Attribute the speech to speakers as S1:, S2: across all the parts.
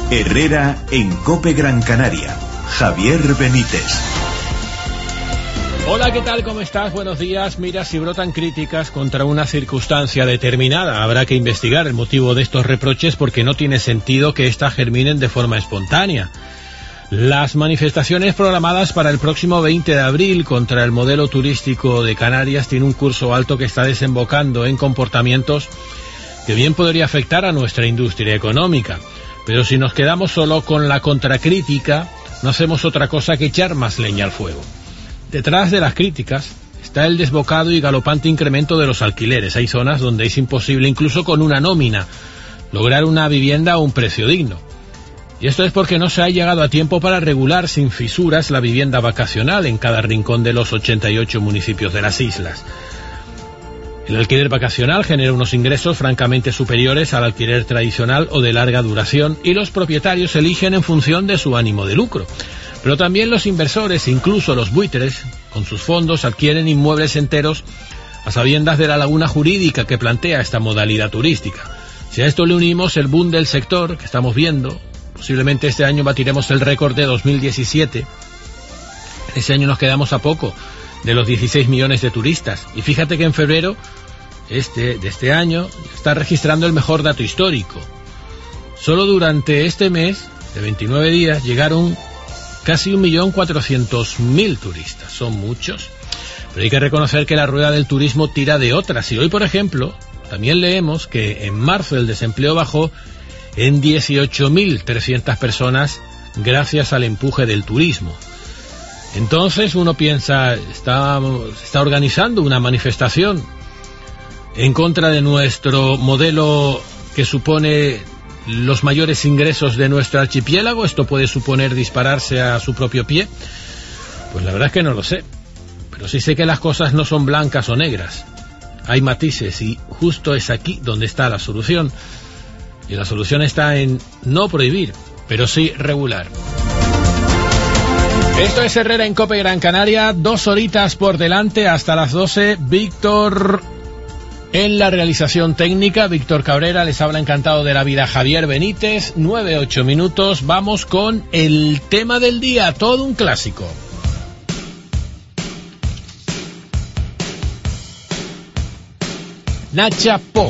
S1: Herrera en COPE Gran Canaria. Javier Benítez.
S2: Hola, ¿qué tal? ¿Cómo estás? Buenos días. Mira, si brotan críticas contra una circunstancia determinada, habrá que investigar el motivo de estos reproches porque no tiene sentido que éstas germinen de forma espontánea. Las manifestaciones programadas para el próximo 20 de abril contra el modelo turístico de Canarias tienen un curso alto que está desembocando en comportamientos que bien podría afectar a nuestra industria económica. Pero si nos quedamos solo con la contracrítica, no hacemos otra cosa que echar más leña al fuego. Detrás de las críticas está el desbocado y galopante incremento de los alquileres. Hay zonas donde es imposible, incluso con una nómina, lograr una vivienda a un precio digno. Y esto es porque no se ha llegado a tiempo para regular sin fisuras la vivienda vacacional en cada rincón de los 88 municipios de las islas. El alquiler vacacional genera unos ingresos francamente superiores al alquiler tradicional o de larga duración y los propietarios eligen en función de su ánimo de lucro. Pero también los inversores, incluso los buitres, con sus fondos adquieren inmuebles enteros a sabiendas de la laguna jurídica que plantea esta modalidad turística. Si a esto le unimos el boom del sector que estamos viendo, posiblemente este año batiremos el récord de 2017. Ese año nos quedamos a poco de los 16 millones de turistas. Y fíjate que en febrero de este año está registrando el mejor dato histórico. Solo durante este mes de 29 días llegaron casi 1.400.000 turistas. Son muchos. Pero hay que reconocer que la rueda del turismo tira de otras. Y hoy, por ejemplo, también leemos que en marzo el desempleo bajó en 18.300 personas gracias al empuje del turismo. Entonces uno piensa, está organizando una manifestación en contra de nuestro modelo que supone los mayores ingresos de nuestro archipiélago. ¿Esto puede suponer dispararse a su propio pie? Pues la verdad es que no lo sé. Pero sí sé que las cosas no son blancas o negras. Hay matices y justo es aquí donde está la solución. Y la solución está en no prohibir, pero sí regular. Esto es Herrera en COPE Gran Canaria, 2 horitas por delante hasta las 12. Víctor en la realización técnica, Víctor Cabrera, les habla encantado de la vida Javier Benítez, 9-8 minutos, vamos con el tema del día, todo un clásico. Nacha Pop.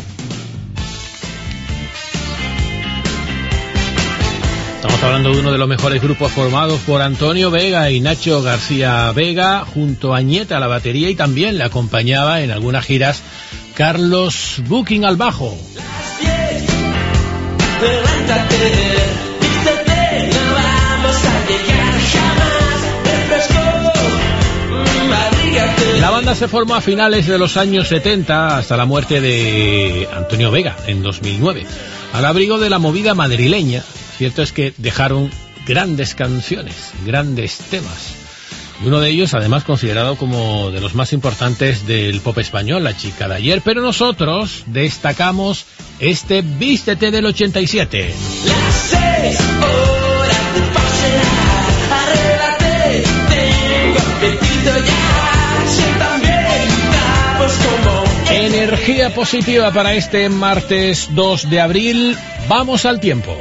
S2: Estamos hablando de uno de los mejores grupos formados por Antonio Vega y Nacho García Vega, junto a Añeta a la batería, y también le acompañaba en algunas giras Carlos Buking al bajo.
S3: Las 10, levántate, vístete, no vamos a llegar jamás, refresco, abrígate.
S2: La banda se formó a finales de los años 70 hasta la muerte de Antonio Vega en 2009, al abrigo de la movida madrileña. Cierto es que dejaron grandes canciones, grandes temas. Y uno de ellos, además, considerado como de los más importantes del pop español, La chica de ayer. Pero nosotros destacamos este Vístete del 87.
S3: Las 6 horas de pasear, arréglate, tengo apetito ya, sientan bien, estamos como...
S2: Energía positiva para este martes 2 de abril. Vamos al tiempo.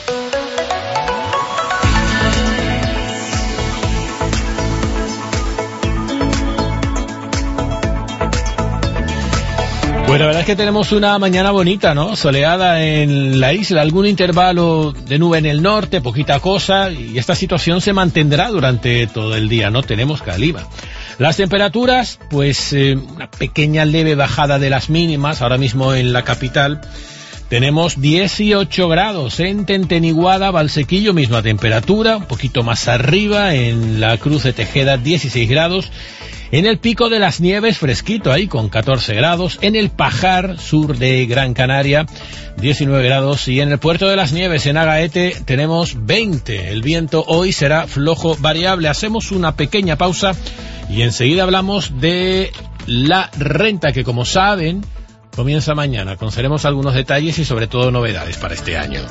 S2: Bueno, la verdad es que tenemos una mañana bonita, ¿no? Soleada en la isla, algún intervalo de nube en el norte, poquita cosa, y esta situación se mantendrá durante todo el día, no tenemos calima. Las temperaturas, pues una pequeña leve bajada de las mínimas, ahora mismo en la capital tenemos 18 grados, en Tenteniguada, Valsequillo, misma temperatura, un poquito más arriba, en la Cruz de Tejeda 16 grados, en el Pico de las Nieves, fresquito ahí con 14 grados. En el Pajar, sur de Gran Canaria, 19 grados. Y en el Puerto de las Nieves, en Agaete, tenemos 20. El viento hoy será flojo variable. Hacemos una pequeña pausa y enseguida hablamos de la renta que, como saben, comienza mañana. Conoceremos algunos detalles y sobre todo novedades para este año.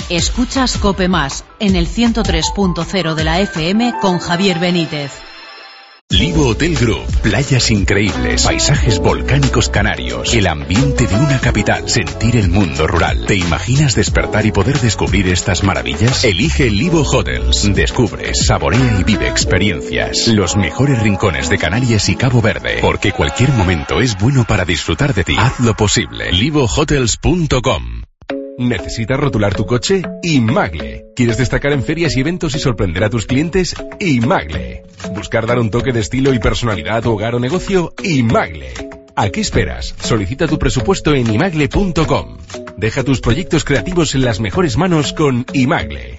S4: Escuchas COPE Más en el 103.0 de la FM con Javier Benítez.
S5: Livo Hotel Group, playas increíbles, paisajes volcánicos canarios, el ambiente de una capital, sentir el mundo rural. ¿Te imaginas despertar y poder descubrir estas maravillas? Elige Livo Hotels. Descubre, saborea y vive experiencias. Los mejores rincones de Canarias y Cabo Verde, porque cualquier momento es bueno para disfrutar de ti. Haz lo posible. LivoHotels.com. ¿Necesitas rotular tu coche? Imagle. ¿Quieres destacar en ferias y eventos y sorprender a tus clientes? Imagle. ¿Buscar dar un toque de estilo y personalidad a tu hogar o negocio? Imagle. ¿A qué esperas? Solicita tu presupuesto en imagle.com. Deja tus proyectos creativos en las mejores manos con Imagle.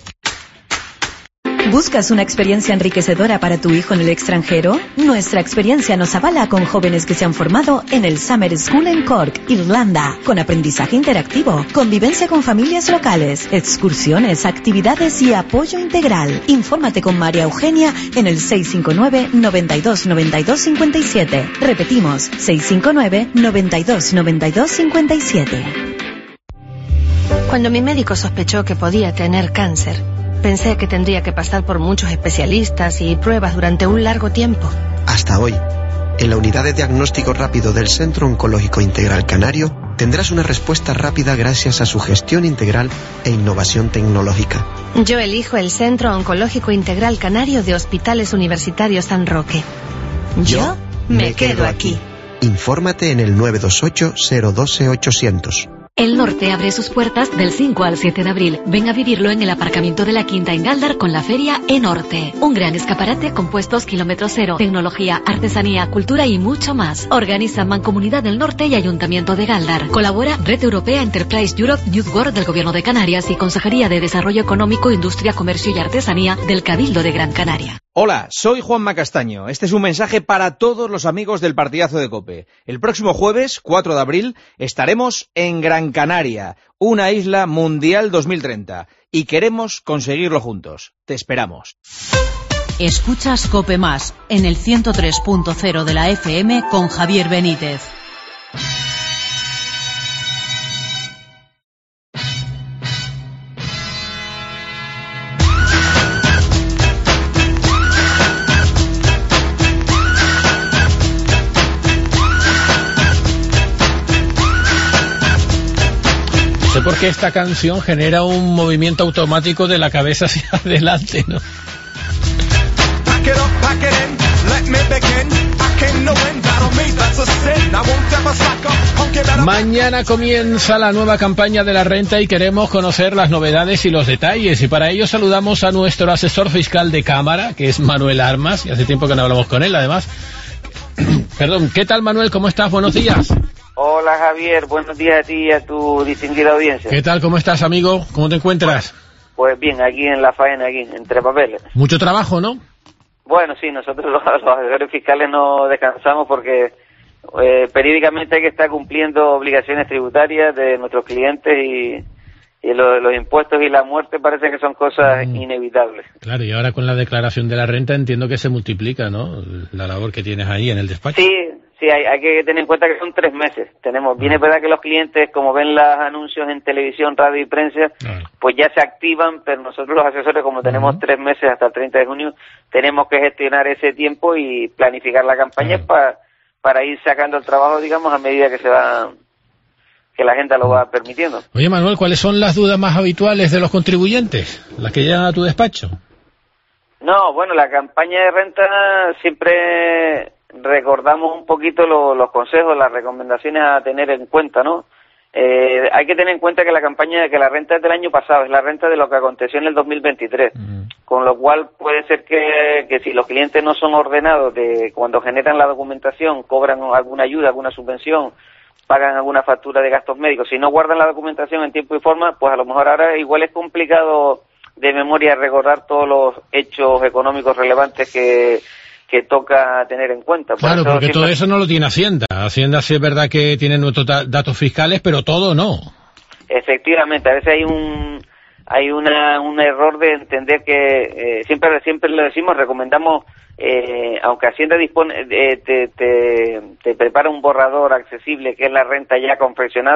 S6: ¿Buscas una experiencia enriquecedora para tu hijo en el extranjero? Nuestra experiencia nos avala con jóvenes que se han formado en el Summer School en Cork, Irlanda, con aprendizaje interactivo, convivencia con familias locales, excursiones, actividades y apoyo integral. Infórmate con María Eugenia en el 659 92 92 57. Repetimos, 659 92 92 57.
S7: Cuando mi médico sospechó que podía tener cáncer, pensé que tendría que pasar por muchos especialistas y pruebas durante un largo tiempo.
S8: Hasta hoy, en la unidad de diagnóstico rápido del Centro Oncológico Integral Canario, tendrás una respuesta rápida gracias a su gestión integral e innovación tecnológica.
S7: Yo elijo el Centro Oncológico Integral Canario de Hospitales Universitarios San Roque. Yo me quedo aquí.
S8: Infórmate en el 928 012 800.
S9: El Norte abre sus puertas del 5 al 7 de abril. Ven a vivirlo en el aparcamiento de la Quinta en Galdar con la feria E-Norte. Un gran escaparate con puestos kilómetro cero, tecnología, artesanía, cultura y mucho más. Organiza Mancomunidad del Norte y Ayuntamiento de Galdar. Colabora Red Europea Enterprise Europe Youth World del Gobierno de Canarias y Consejería de Desarrollo Económico, Industria, Comercio y Artesanía del Cabildo de Gran Canaria.
S10: Hola, soy Juanma Castaño. Este es un mensaje para todos los amigos del partidazo de COPE. El próximo jueves, 4 de abril, estaremos en Gran Canaria, una isla mundial 2030, y queremos conseguirlo juntos. Te esperamos.
S4: Escuchas COPE Más en el 103.0 de la FM con Javier Benítez.
S2: No sé por qué esta canción genera un movimiento automático de la cabeza hacia adelante, ¿no? Mañana comienza la nueva campaña de la renta y queremos conocer las novedades y los detalles. Y para ello saludamos a nuestro asesor fiscal de Cámara, que es Manuel Armas, y hace tiempo que no hablamos con él, además. Perdón, ¿qué tal, Manuel? ¿Cómo estás? Buenos días.
S11: Hola, Javier. Buenos días a ti y a tu distinguida audiencia.
S2: ¿Qué tal? ¿Cómo estás, amigo? ¿Cómo te encuentras?
S11: Pues bien, aquí en la faena, aquí, entre papeles.
S2: Mucho trabajo, ¿no?
S11: Bueno, sí, nosotros los asesores fiscales no descansamos porque periódicamente hay que estar cumpliendo obligaciones tributarias de nuestros clientes y los impuestos y la muerte parece que son cosas inevitables.
S2: Claro, y ahora con la declaración de la renta entiendo que se multiplica, ¿no? La labor que tienes ahí en el despacho.
S11: Sí, hay que tener en cuenta que son 3 meses. Bien es verdad que los clientes, como ven los anuncios en televisión, radio y prensa, pues ya se activan, pero nosotros los asesores, como tenemos 3 meses hasta el 30 de junio, tenemos que gestionar ese tiempo y planificar la campaña para ir sacando el trabajo, digamos, a medida que que la gente lo va permitiendo.
S2: Oye, Manuel, ¿cuáles son las dudas más habituales de los contribuyentes, las que llegan a tu despacho?
S11: No, bueno, la campaña de renta siempre recordamos un poquito los consejos, las recomendaciones a tener en cuenta, ¿no? Hay que tener en cuenta que la renta es del año pasado, es la renta de lo que aconteció en el 2023, con lo cual puede ser que si los clientes no son ordenados de cuando generan la documentación, cobran alguna ayuda, alguna subvención, pagan alguna factura de gastos médicos, si no guardan la documentación en tiempo y forma, pues a lo mejor ahora igual es complicado de memoria recordar todos los hechos económicos relevantes que toca tener en cuenta.
S2: Claro, porque todo eso no lo tiene Hacienda. Hacienda sí es verdad que tiene nuestros datos fiscales, pero todo no.
S11: Efectivamente, a veces hay un error de entender que siempre lo decimos, recomendamos, aunque Hacienda dispone te prepara un borrador accesible que es la renta ya confeccionada,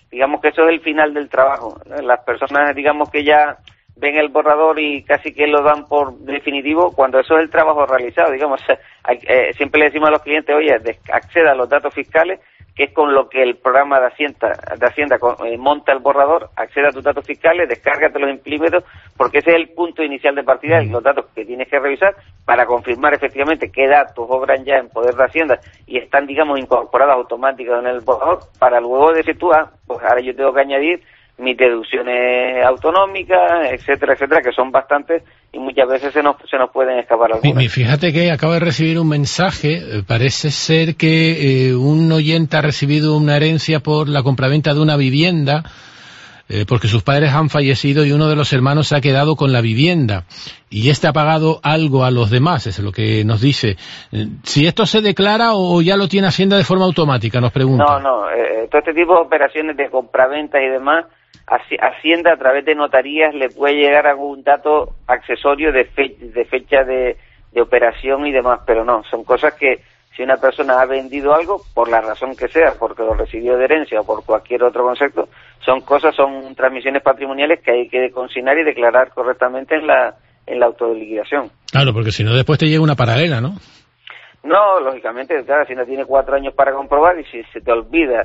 S11: digamos que eso es el final del trabajo. Las personas, digamos que ya ven el borrador y casi que lo dan por definitivo, cuando eso es el trabajo realizado, digamos. Siempre le decimos a los clientes, oye, acceda a los datos fiscales, que es con lo que el programa de Hacienda monta el borrador, acceda a tus datos fiscales, descárgate los implímetos, porque ese es el punto inicial de partida y los datos que tienes que revisar para confirmar efectivamente qué datos obran ya en poder de Hacienda y están, digamos, incorporados automáticos en el borrador, para luego decir tú, pues ahora yo tengo que añadir mis deducciones autonómicas, etcétera, etcétera, que son bastantes y muchas veces se nos pueden escapar algunas.
S2: Fíjate que acabo de recibir un mensaje, parece ser que un oyente ha recibido una herencia por la compraventa de una vivienda, porque sus padres han fallecido y uno de los hermanos se ha quedado con la vivienda y este ha pagado algo a los demás, es lo que nos dice. Si esto se declara o ya lo tiene Hacienda de forma automática, nos pregunta.
S11: No, todo este tipo de operaciones de compraventa y demás, Hacienda a través de notarías le puede llegar algún dato accesorio de fecha de operación y demás, pero no, son cosas que si una persona ha vendido algo, por la razón que sea, porque lo recibió de herencia o por cualquier otro concepto, son transmisiones patrimoniales que hay que consignar y declarar correctamente en la autoliquidación.
S2: Claro, porque si no después te llega una paralela, ¿no?
S11: No, lógicamente, claro, Hacienda tiene 4 años para comprobar y si se te olvida,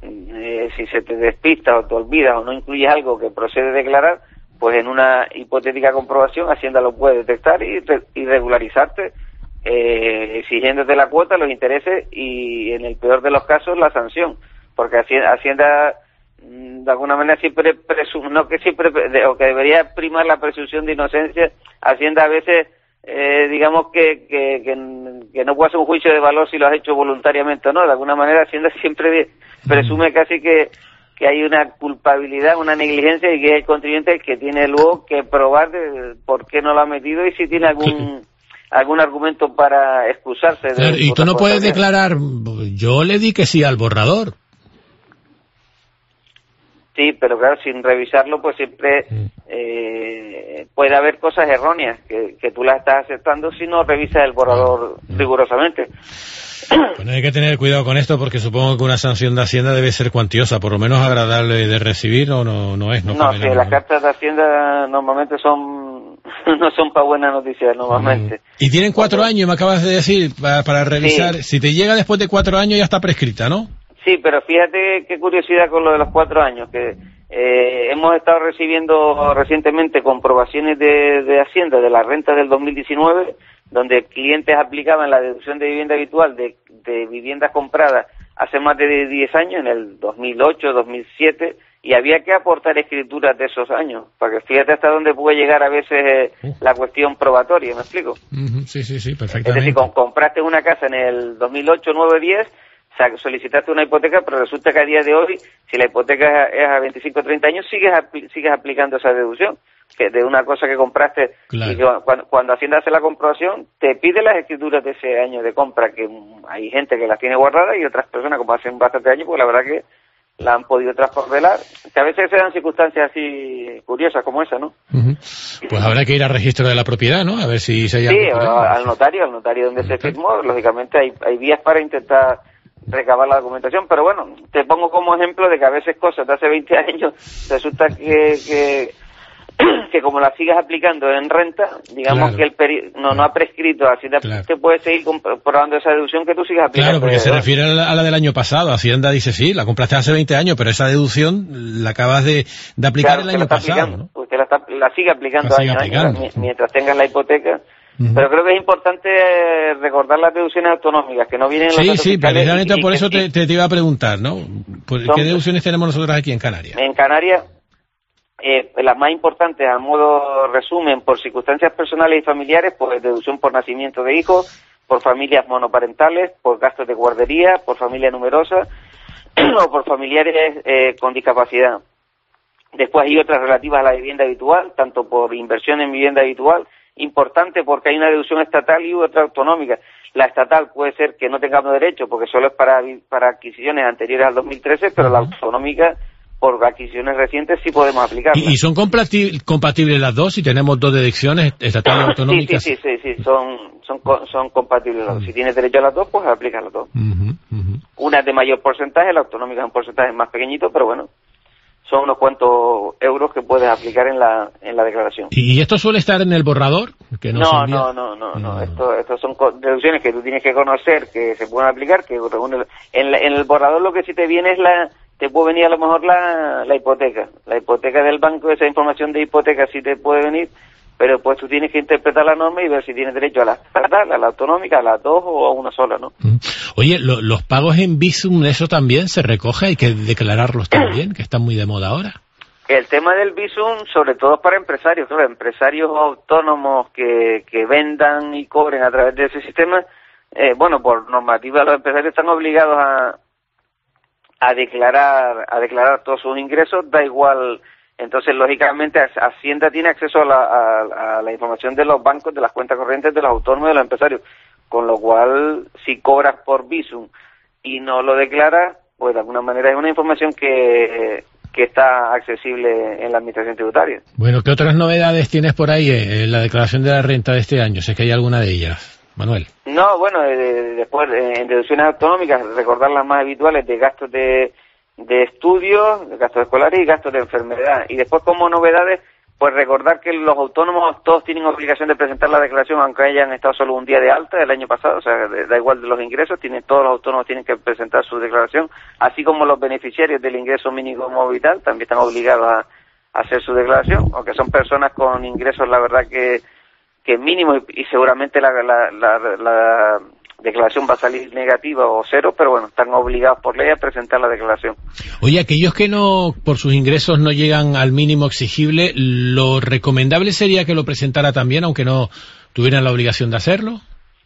S11: si se te despista o te olvidas o no incluyes algo que procede a declarar, pues en una hipotética comprobación Hacienda lo puede detectar y regularizarte, exigiéndote la cuota, los intereses y en el peor de los casos la sanción, porque Hacienda de alguna manera siempre presume, no que siempre, o que debería primar la presunción de inocencia. Hacienda a veces digamos que no puede hacer un juicio de valor si lo has hecho voluntariamente o no. De alguna manera Hacienda siempre presume casi que hay una culpabilidad, una negligencia y que es el contribuyente el que tiene luego que probar por qué no lo ha metido y si tiene algún argumento para excusarse.
S2: Claro, y tú no puedes declarar, yo le di que sí al borrador.
S11: Sí, pero claro, sin revisarlo, pues siempre puede haber cosas erróneas que tú las estás aceptando si no revisas el borrador rigurosamente.
S2: Bueno, hay que tener cuidado con esto porque supongo que una sanción de Hacienda debe ser cuantiosa, por lo menos agradable de recibir o no es. No,
S11: sí, las cartas de Hacienda normalmente no son para buenas noticias normalmente.
S2: Y tienen 4 años, me acabas de decir, para revisar. Sí. Si te llega después de 4 años ya está prescrita, ¿no?
S11: Sí, pero fíjate qué curiosidad con lo de los 4 años, que hemos estado recibiendo recientemente comprobaciones de Hacienda de la renta del 2019, donde clientes aplicaban la deducción de vivienda habitual de viviendas compradas hace más de 10 años, en el 2008, 2007, y había que aportar escrituras de esos años, para que fíjate hasta dónde puede llegar a veces la cuestión probatoria, ¿me explico?
S2: Sí, perfectamente.
S11: Es decir, compraste una casa en el 2008, 9, 10, solicitaste una hipoteca, pero resulta que a día de hoy, si la hipoteca es a 25 o 30 años, sigues aplicando esa deducción, que de una cosa que compraste. Claro. Y cuando Hacienda hace la comprobación, te pide las escrituras de ese año de compra, que hay gente que las tiene guardadas y otras personas, como hacen bastante años, pues la verdad que la han podido transportar, que a veces se dan circunstancias así curiosas como esa, ¿no?
S2: Pues habrá que ir al registro de la propiedad, ¿no? A ver si se haya...
S11: Sí, al notario donde se firmó. Lógicamente hay vías para intentar recabar la documentación, pero bueno, te pongo como ejemplo de que a veces cosas de hace 20 años resulta que como las sigas aplicando en renta, digamos que no ha prescrito, así te puedes seguir comprobando esa deducción que tú sigas aplicando.
S2: Claro, porque se refiere a la del año pasado. Hacienda dice, sí, la compraste hace 20 años, pero esa deducción la acabas de aplicar el año pasado, ¿no?
S11: Usted la sigue aplicando año a año, mientras tengas la hipoteca. Pero creo que es importante recordar las deducciones autonómicas, que no vienen en los datos
S2: fiscales. Sí, precisamente por eso
S11: te
S2: iba a preguntar, ¿no? ¿Qué deducciones tenemos nosotros aquí en Canarias?
S11: En Canarias, las más importantes, a modo resumen, por circunstancias personales y familiares, pues deducción por nacimiento de hijos, por familias monoparentales, por gastos de guardería, por familia numerosa o por familiares con discapacidad. Después hay otras relativas a la vivienda habitual, tanto por inversión en vivienda habitual, importante porque hay una deducción estatal y otra autonómica. La estatal puede ser que no tengamos derecho porque solo es para adquisiciones anteriores al 2013, pero la autonómica por adquisiciones recientes sí podemos aplicarla.
S2: ¿Y son compatibles las dos si tenemos dos deducciones, estatal y autonómica?
S11: Sí, son compatibles las dos. Si tienes derecho a las dos, pues aplica las dos. Una es de mayor porcentaje, la autonómica es un porcentaje más pequeñito, pero bueno. son unos cuantos euros que puedes aplicar en la declaración.
S2: ¿Y esto suele estar en el borrador? Que
S11: No. Estos son deducciones que tú tienes que conocer, que se pueden aplicar, que reúne en el borrador. Lo que sí te viene es te puede venir a lo mejor la hipoteca. La hipoteca del banco, esa información de hipoteca sí te puede venir, pero pues tú tienes que interpretar la norma y ver si tienes derecho a la estatal, a la autonómica, a las dos o a una sola, ¿no?
S2: Oye, los pagos en Bizum, eso también se recoge, hay que declararlos también, que están muy de moda ahora.
S11: El tema del Bizum, sobre todo para empresarios, claro, empresarios autónomos que vendan y cobren a través de ese sistema, bueno, por normativa los empresarios están obligados a declarar todos sus ingresos, da igual. Entonces, lógicamente, Hacienda tiene acceso a la información de los bancos, de las cuentas corrientes de los autónomos y de los empresarios, con lo cual, si cobras por Bizum y no lo declaras, pues de alguna manera es una información que está accesible en la administración tributaria.
S2: Bueno, ¿qué otras novedades tienes por ahí en la declaración de la renta de este año? Sé que hay alguna de ellas, Manuel.
S11: No, bueno, después en deducciones autonómicas, recordar las más habituales de gastos de estudios, de gastos escolares y gastos de enfermedad. Y después, como novedades, pues recordar que los autónomos todos tienen obligación de presentar la declaración, aunque hayan estado solo un día de alta el año pasado, o sea, da igual de los ingresos, todos los autónomos tienen que presentar su declaración, así como los beneficiarios del ingreso mínimo vital también están obligados a hacer su declaración, aunque son personas con ingresos, la verdad que mínimo, y seguramente la declaración va a salir negativa o cero, pero bueno, están obligados por ley a presentar la declaración.
S2: Oye, aquellos que por sus ingresos no llegan al mínimo exigible, ¿lo recomendable sería que lo presentara también, aunque no tuvieran la obligación de hacerlo?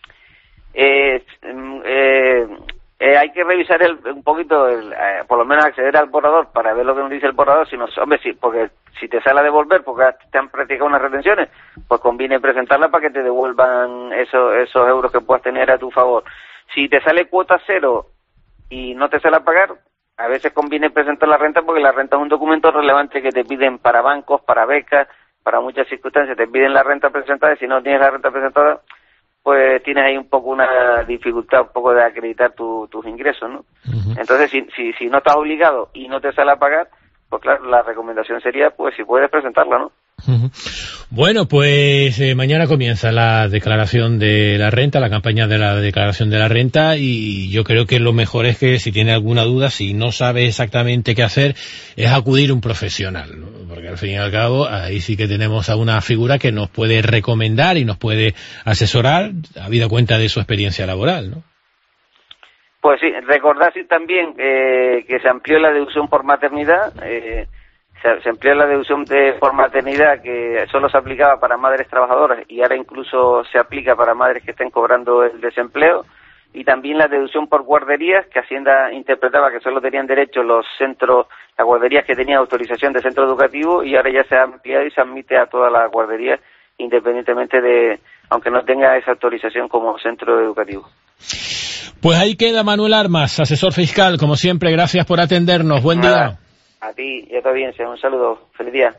S11: Hay que revisar un poquito, por lo menos acceder al borrador para ver lo que nos dice el borrador. Hombre, sí, porque si te sale a devolver porque te han practicado unas retenciones, pues conviene presentarla para que te devuelvan esos euros que puedas tener a tu favor. Si te sale cuota cero y no te sale a pagar, a veces conviene presentar la renta, porque la renta es un documento relevante que te piden para bancos, para becas, para muchas circunstancias. Te piden la renta presentada, y si no tienes la renta presentada, pues tienes ahí un poco una dificultad, un poco de acreditar tus ingresos, ¿no? Uh-huh. Entonces, si no estás obligado y no te sale a pagar, pues claro, la recomendación sería, pues si puedes presentarla, ¿no?
S2: Uh-huh. Bueno, pues mañana comienza la declaración de la renta, la campaña de la declaración de la renta, y yo creo que lo mejor es que si tiene alguna duda, si no sabe exactamente qué hacer, es acudir a un profesional, ¿no? Porque al fin y al cabo ahí sí que tenemos a una figura que nos puede recomendar y nos puede asesorar, habida cuenta de su experiencia laboral, ¿no?
S11: Pues sí, recordar también que se amplió la deducción por maternidad. Se amplió la deducción por maternidad, que solo se aplicaba para madres trabajadoras, y ahora incluso se aplica para madres que estén cobrando el desempleo. Y también la deducción por guarderías, que Hacienda interpretaba que solo tenían derecho las guarderías que tenían autorización de centro educativo, y ahora ya se ha ampliado y se admite a todas las guarderías, independientemente aunque no tenga esa autorización como centro educativo.
S2: Pues ahí queda Manuel Armas, asesor fiscal. Como siempre, gracias por atendernos. Buen día.
S11: A ti y a tu audiencia, un saludo, feliz día.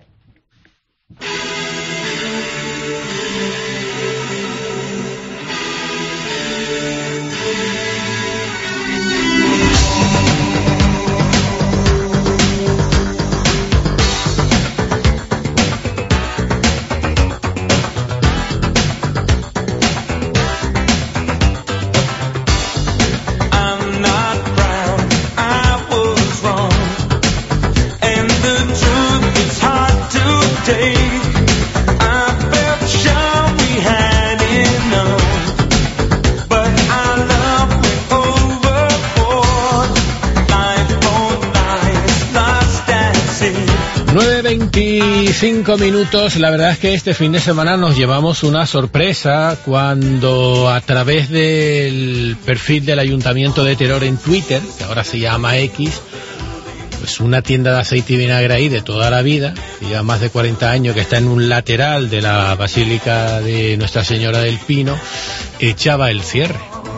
S2: Minutos. La verdad es que este fin de semana nos llevamos una sorpresa cuando, a través del perfil del Ayuntamiento de Teror en Twitter, que ahora se llama X, pues una tienda de aceite y vinagre ahí de toda la vida, que lleva más de 40 años, que está en un lateral de la Basílica de Nuestra Señora del Pino, echaba el cierre.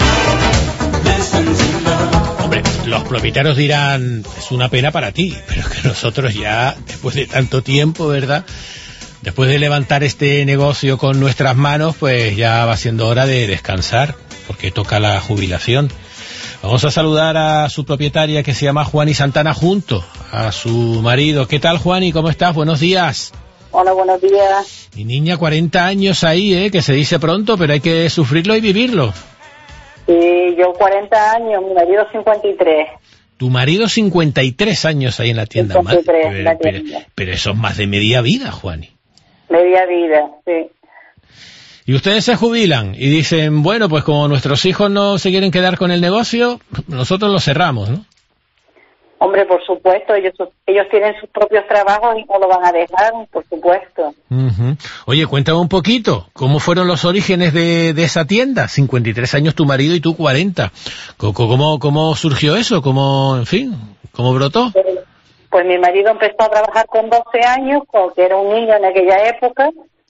S2: Hombre, los propietarios dirán, es una pena para ti, pero que nosotros ya, después de tanto tiempo, ¿verdad?, después de levantar este negocio con nuestras manos, pues ya va siendo hora de descansar, porque toca la jubilación. Vamos a saludar a su propietaria, que se llama Juani Santana, junto a su marido. ¿Qué tal, Juani? ¿Cómo estás? Buenos días.
S12: Hola, buenos días.
S2: Mi niña, 40 años ahí, que se dice pronto, pero hay que sufrirlo y vivirlo.
S12: Sí, yo 40 años, mi marido 53.
S2: Tu marido 53 años ahí en la tienda.
S12: 53 en la tienda.
S2: Pero eso es más de media vida, Juani.
S12: Media vida, sí.
S2: Y ustedes se jubilan y dicen, bueno, pues como nuestros hijos no se quieren quedar con el negocio, nosotros lo cerramos, ¿no?
S12: Hombre, por supuesto, ellos tienen sus propios trabajos y no lo van a dejar, por supuesto.
S2: Uh-huh. Oye, cuéntame un poquito, ¿cómo fueron los orígenes de esa tienda? 53 años tu marido y tú 40. ¿Cómo surgió eso? ¿Cómo brotó?
S12: Pues mi marido empezó a trabajar con 12 años, porque era un niño en aquella época,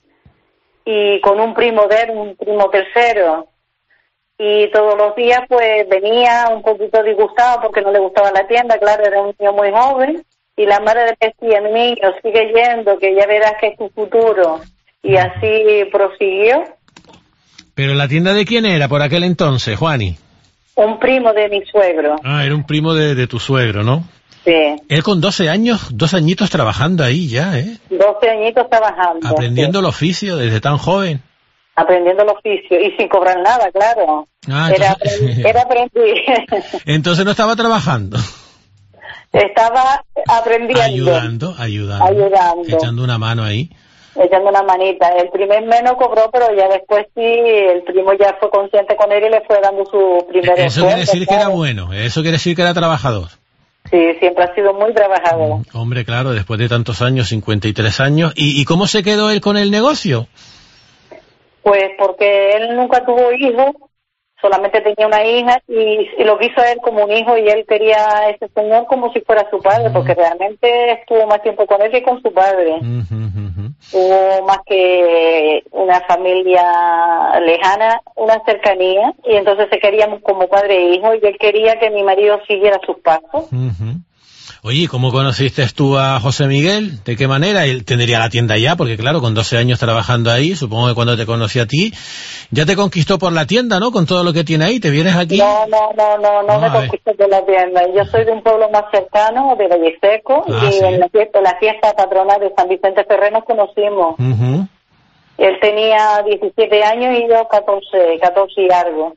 S12: y con un primo de él, un primo tercero. Y todos los días pues venía un poquito disgustado porque no le gustaba la tienda, claro, era un niño muy joven, y la madre le decía, mi niño, sigue yendo, que ya verás que es tu futuro. Y así prosiguió.
S2: ¿Pero la tienda de quién era por aquel entonces, Juani?
S12: Un primo de mi suegro.
S2: Ah, era un primo de tu suegro, ¿no?
S12: Sí.
S2: Él con 12 años, 2 añitos trabajando ahí ya,
S12: 12 añitos trabajando.
S2: Aprendiendo
S12: sí.
S2: el oficio desde tan joven.
S12: Aprendiendo el oficio y sin cobrar nada, claro.
S2: Ah,
S12: era aprendiz.
S2: Entonces no estaba trabajando.
S12: Estaba aprendiendo.
S2: Ayudando. Echando una mano ahí.
S12: Echando una manita. El primer mes no cobró, pero ya después sí, el primo ya fue consciente con él y le fue dando su primer
S2: Eso quiere decir que era bueno, eso quiere decir que era trabajador.
S12: Sí, siempre ha sido muy trabajador.
S2: Hombre, claro, después de tantos años, 53 años. ¿Y cómo se quedó él con el negocio?
S12: Pues porque él nunca tuvo hijos, solamente tenía una hija y lo quiso a él como un hijo, y él quería a ese señor como si fuera su padre, porque realmente estuvo más tiempo con él que con su padre. Hubo más que una familia lejana, una cercanía, y entonces se queríamos como padre e hijo, y él quería que mi marido siguiera sus pasos.
S2: Oye, ¿cómo conociste tú a José Miguel? ¿De qué manera? Él tendría la tienda ya, porque claro, con 12 años trabajando ahí, supongo que cuando te conocí a ti, ya te conquistó por la tienda, ¿no? Con todo lo que tiene ahí, ¿te vienes aquí?
S12: No me conquistó por la tienda. Yo soy de un pueblo más cercano, de Valle Seco, y ¿sí? en la fiesta patronal de San Vicente Ferrer nos conocimos. Él tenía 17 años y yo 14 y algo.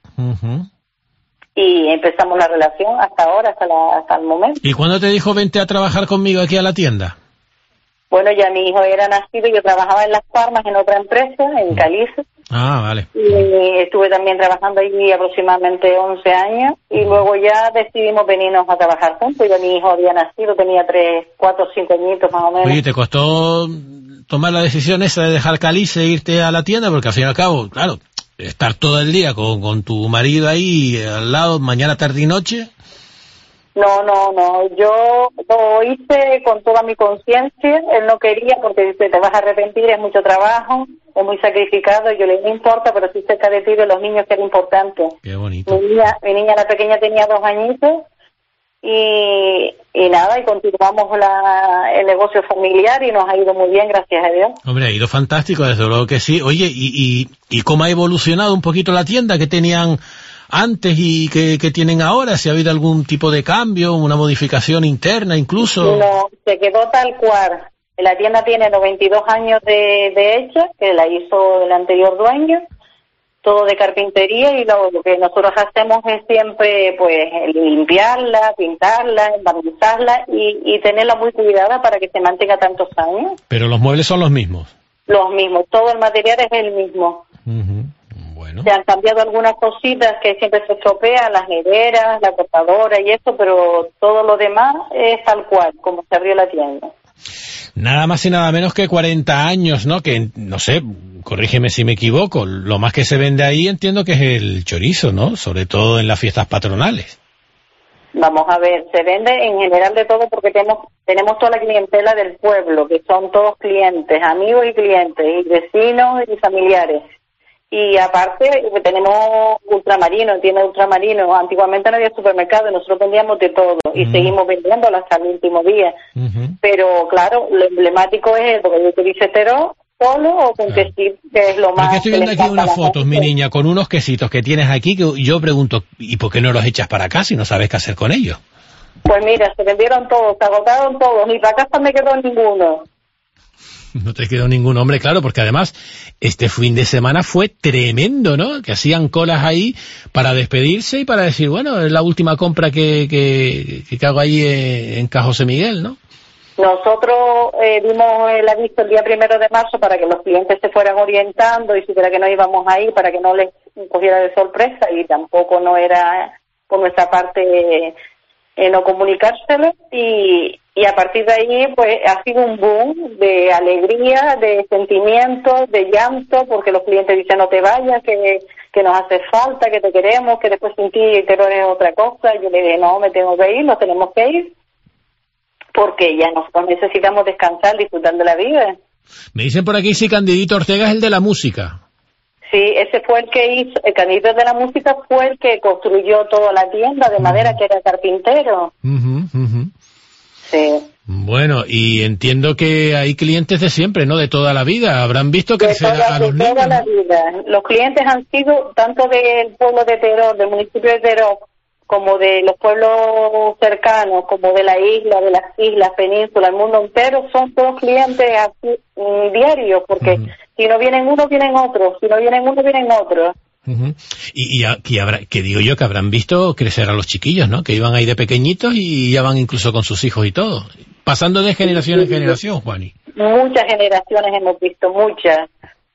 S12: Y empezamos la relación hasta ahora, hasta el momento.
S2: ¿Y cuándo te dijo vente a trabajar conmigo aquí a la tienda?
S12: Bueno, ya mi hijo era nacido, yo trabajaba en Las Palmas en otra empresa, en Caliza.
S2: Ah, vale.
S12: Y estuve también trabajando allí aproximadamente 11 años, y luego ya decidimos venirnos a trabajar juntos. Ya mi hijo había nacido, tenía 3, 4, 5 añitos más o menos.
S2: Oye, ¿te costó tomar la decisión esa de dejar Caliza e irte a la tienda? Porque al fin y al cabo, claro, estar todo el día con tu marido ahí al lado, mañana, tarde y noche.
S12: No, yo lo hice con toda mi conciencia. Él no quería porque dice, te vas a arrepentir, es mucho trabajo, es muy sacrificado. Yo le dije, no importa, pero sí cerca de ti, de los niños, que era importante.
S2: Qué bonito.
S12: Mi niña la pequeña tenía 2 añitos y nada, y continuamos el negocio familiar y nos ha ido muy bien, gracias a Dios.
S2: Hombre, ha ido fantástico, desde luego que sí. Oye, ¿y cómo ha evolucionado un poquito la tienda? ¿Qué tenían antes y qué tienen ahora? ¿Si ha habido algún tipo de cambio, una modificación interna incluso?
S12: No, se quedó tal cual. La tienda tiene 92 años de hecha, que la hizo el anterior dueño, todo de carpintería, y lo que nosotros hacemos es siempre pues limpiarla, pintarla, embarnizarla y tenerla muy cuidada para que se mantenga tantos años.
S2: Pero los muebles son los mismos.
S12: Los mismos, todo el material es el mismo.
S2: Bueno.
S12: Se han cambiado algunas cositas que siempre se estropean, las neveras, la cortadora y eso, pero todo lo demás es tal cual, como se abrió la tienda.
S2: Nada más y nada menos que 40 años, ¿no? Que, no sé, corrígeme si me equivoco, lo más que se vende ahí entiendo que es el chorizo, ¿no? Sobre todo en las fiestas patronales.
S12: Vamos a ver, se vende en general de todo porque tenemos toda la clientela del pueblo, que son todos clientes, amigos y clientes, y vecinos y familiares. Y aparte tenemos ultramarino, tienda ultramarino. Antiguamente no había supermercado y nosotros vendíamos de todo y seguimos vendiéndolo hasta el último día. Pero claro, lo emblemático es eso, que yo te dice Teró solo o con quesito, que es lo más...
S2: Porque estoy viendo aquí unas fotos, mi niña, con unos quesitos que tienes aquí, que yo pregunto, ¿y por qué no los echas para acá si no sabes qué hacer con ellos?
S12: Pues mira, se vendieron todos, se agotaron todos, ni para casa me quedó ninguno.
S2: No te quedó ningún hombre, claro, porque además este fin de semana fue tremendo, ¿no? Que hacían colas ahí para despedirse y para decir, bueno, es la última compra que hago ahí en Caja José Miguel, ¿no?
S12: Nosotros dimos el aviso el día 1 de marzo para que los clientes se fueran orientando y supiera que no íbamos ahí para que no les cogiera de sorpresa, y tampoco no era por nuestra parte no comunicárselo, y a partir de ahí pues ha sido un boom de alegría, de sentimientos, de llanto, porque los clientes dicen no te vayas, que nos hace falta, que te queremos, que después sin ti te lo es otra cosa. Yo le dije no, me tengo que ir, nos tenemos que ir, porque ya nosotros necesitamos descansar, disfrutar de la vida.
S2: Me dicen por aquí si Candidito Ortega es el de la música.
S12: Sí, ese fue el que hizo, el Candidito de la música fue el que construyó toda la tienda de madera, que era carpintero. Sí.
S2: Bueno, y entiendo que hay clientes de siempre, ¿no? De toda la vida. Habrán visto crecer a los niños.
S12: De toda la vida. Los clientes han sido tanto del pueblo de Teror, del municipio de Teror, como de los pueblos cercanos, como de la isla, de las islas, penínsulas, el mundo entero, son todos clientes así, diarios, porque si no vienen uno, vienen otros, si no vienen uno, vienen otros.
S2: Y aquí habrá, que digo yo, que habrán visto crecer a los chiquillos, ¿no? Que iban ahí de pequeñitos y ya van incluso con sus hijos y todo, pasando de generación en generación, Juani.
S12: Muchas generaciones hemos visto, muchas.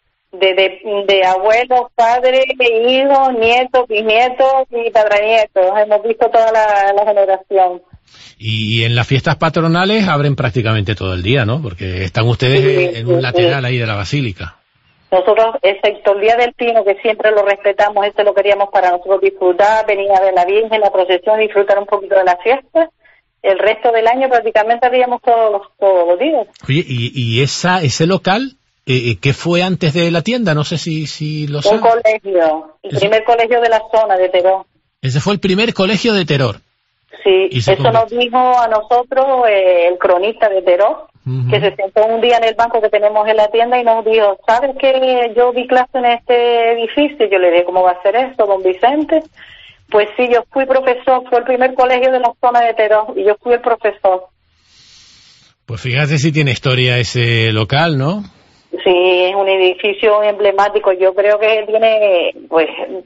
S12: De abuelos, padres, hijos, nietos, bisnietos y tadranietos. Hemos visto toda la generación.
S2: Y en las fiestas patronales abren prácticamente todo el día, ¿no? Porque están ustedes en un lateral ahí de la basílica.
S12: Nosotros, excepto el Día del Pino, que siempre lo respetamos, este lo queríamos para nosotros disfrutar, venir a ver la Virgen, la procesión, disfrutar un poquito de la fiesta. El resto del año prácticamente abríamos todos los días.
S2: Oye, ¿y ese local, qué fue antes de la tienda? No sé si lo sabes.
S12: Un colegio, el primer colegio de la zona de Teror.
S2: Ese fue el primer colegio de Teror.
S12: Sí, eso nos dijo a nosotros el cronista de Teror, que se sentó un día en el banco que tenemos en la tienda y nos dijo, ¿sabes que yo di clase en este edificio? Yo le dije, ¿cómo va a ser esto, don Vicente? Pues sí, yo fui profesor, fue el primer colegio de la zona de Teror y yo fui el profesor.
S2: Pues fíjate si tiene historia ese local, ¿no?
S12: Sí, es un edificio emblemático. Yo creo que tiene pues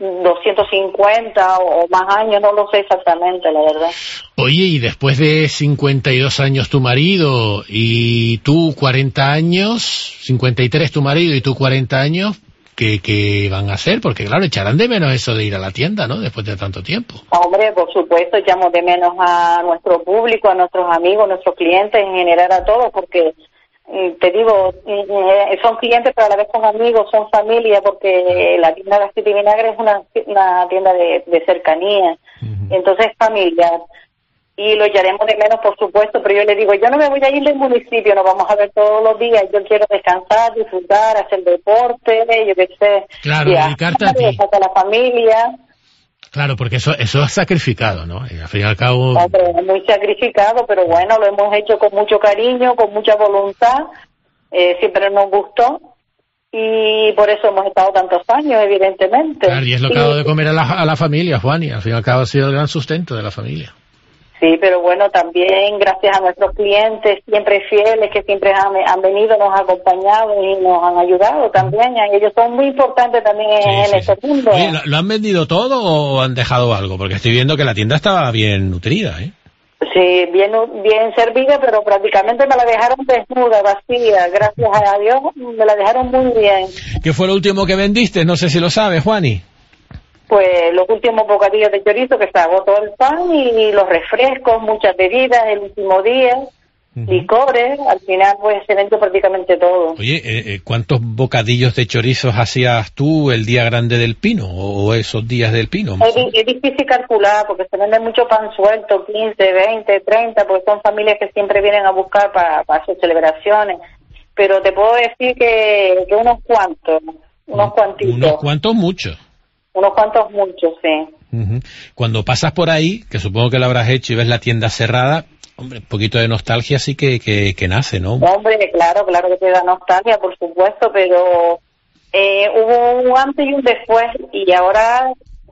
S12: 250 o más años, no lo sé exactamente, la verdad.
S2: Oye, y después de 52 años tu marido y tú 40 años, 53 tu marido y tú 40 años, ¿qué van a hacer? Porque claro, echarán de menos eso de ir a la tienda, ¿no? Después de tanto tiempo.
S12: Hombre, por supuesto, echamos de menos a nuestro público, a nuestros amigos, a nuestros clientes, en general a todos, porque te digo, son clientes pero a la vez son amigos, son familia, porque la tienda de Aceite y Vinagre es una tienda de cercanía, entonces es familiar. Y lo echaremos de menos, por supuesto, pero yo le digo, yo no me voy a ir del municipio, nos vamos a ver todos los días, yo quiero descansar, disfrutar, hacer deporte, yo qué sé.
S2: Claro, dedicarte a ti.
S12: A la familia.
S2: Claro, porque eso es sacrificado, ¿no? Y al fin y al cabo...
S12: Hombre, es muy sacrificado, pero bueno, lo hemos hecho con mucho cariño, con mucha voluntad, siempre nos gustó, y por eso hemos estado tantos años, evidentemente.
S2: Claro, y es lo que ha dado de comer a la familia, Juan, y al fin y al cabo ha sido el gran sustento de la familia.
S12: Sí, pero bueno, también gracias a nuestros clientes siempre fieles, que siempre han venido, nos han acompañado y nos han ayudado también. Ellos son muy importantes también en este mundo.
S2: Oye, ¿lo han vendido todo o han dejado algo? Porque estoy viendo que la tienda estaba bien nutrida, ¿eh?
S12: Sí, bien servida, pero prácticamente me la dejaron desnuda, vacía. Gracias a Dios me la dejaron muy bien.
S2: ¿Qué fue lo último que vendiste? No sé si lo sabes, Juani.
S12: Pues los últimos bocadillos de chorizo, que se agotó el pan, y los refrescos, muchas bebidas el último día, licores, al final pues se vendió prácticamente todo.
S2: Oye, ¿cuántos bocadillos de chorizos hacías tú el día grande del Pino o esos días del Pino?
S12: Es difícil calcular porque se vende mucho pan suelto, 15, 20, 30, porque son familias que siempre vienen a buscar para sus celebraciones, pero te puedo decir que unos cuantos, unos cuantitos.
S2: Unos cuantos muchos.
S12: Unos cuantos muchos, sí.
S2: Cuando pasas por ahí, que supongo que lo habrás hecho y ves la tienda cerrada, hombre, un poquito de nostalgia sí que nace, ¿no?
S12: Hombre, claro que te da nostalgia, por supuesto, pero hubo un antes y un después, y ahora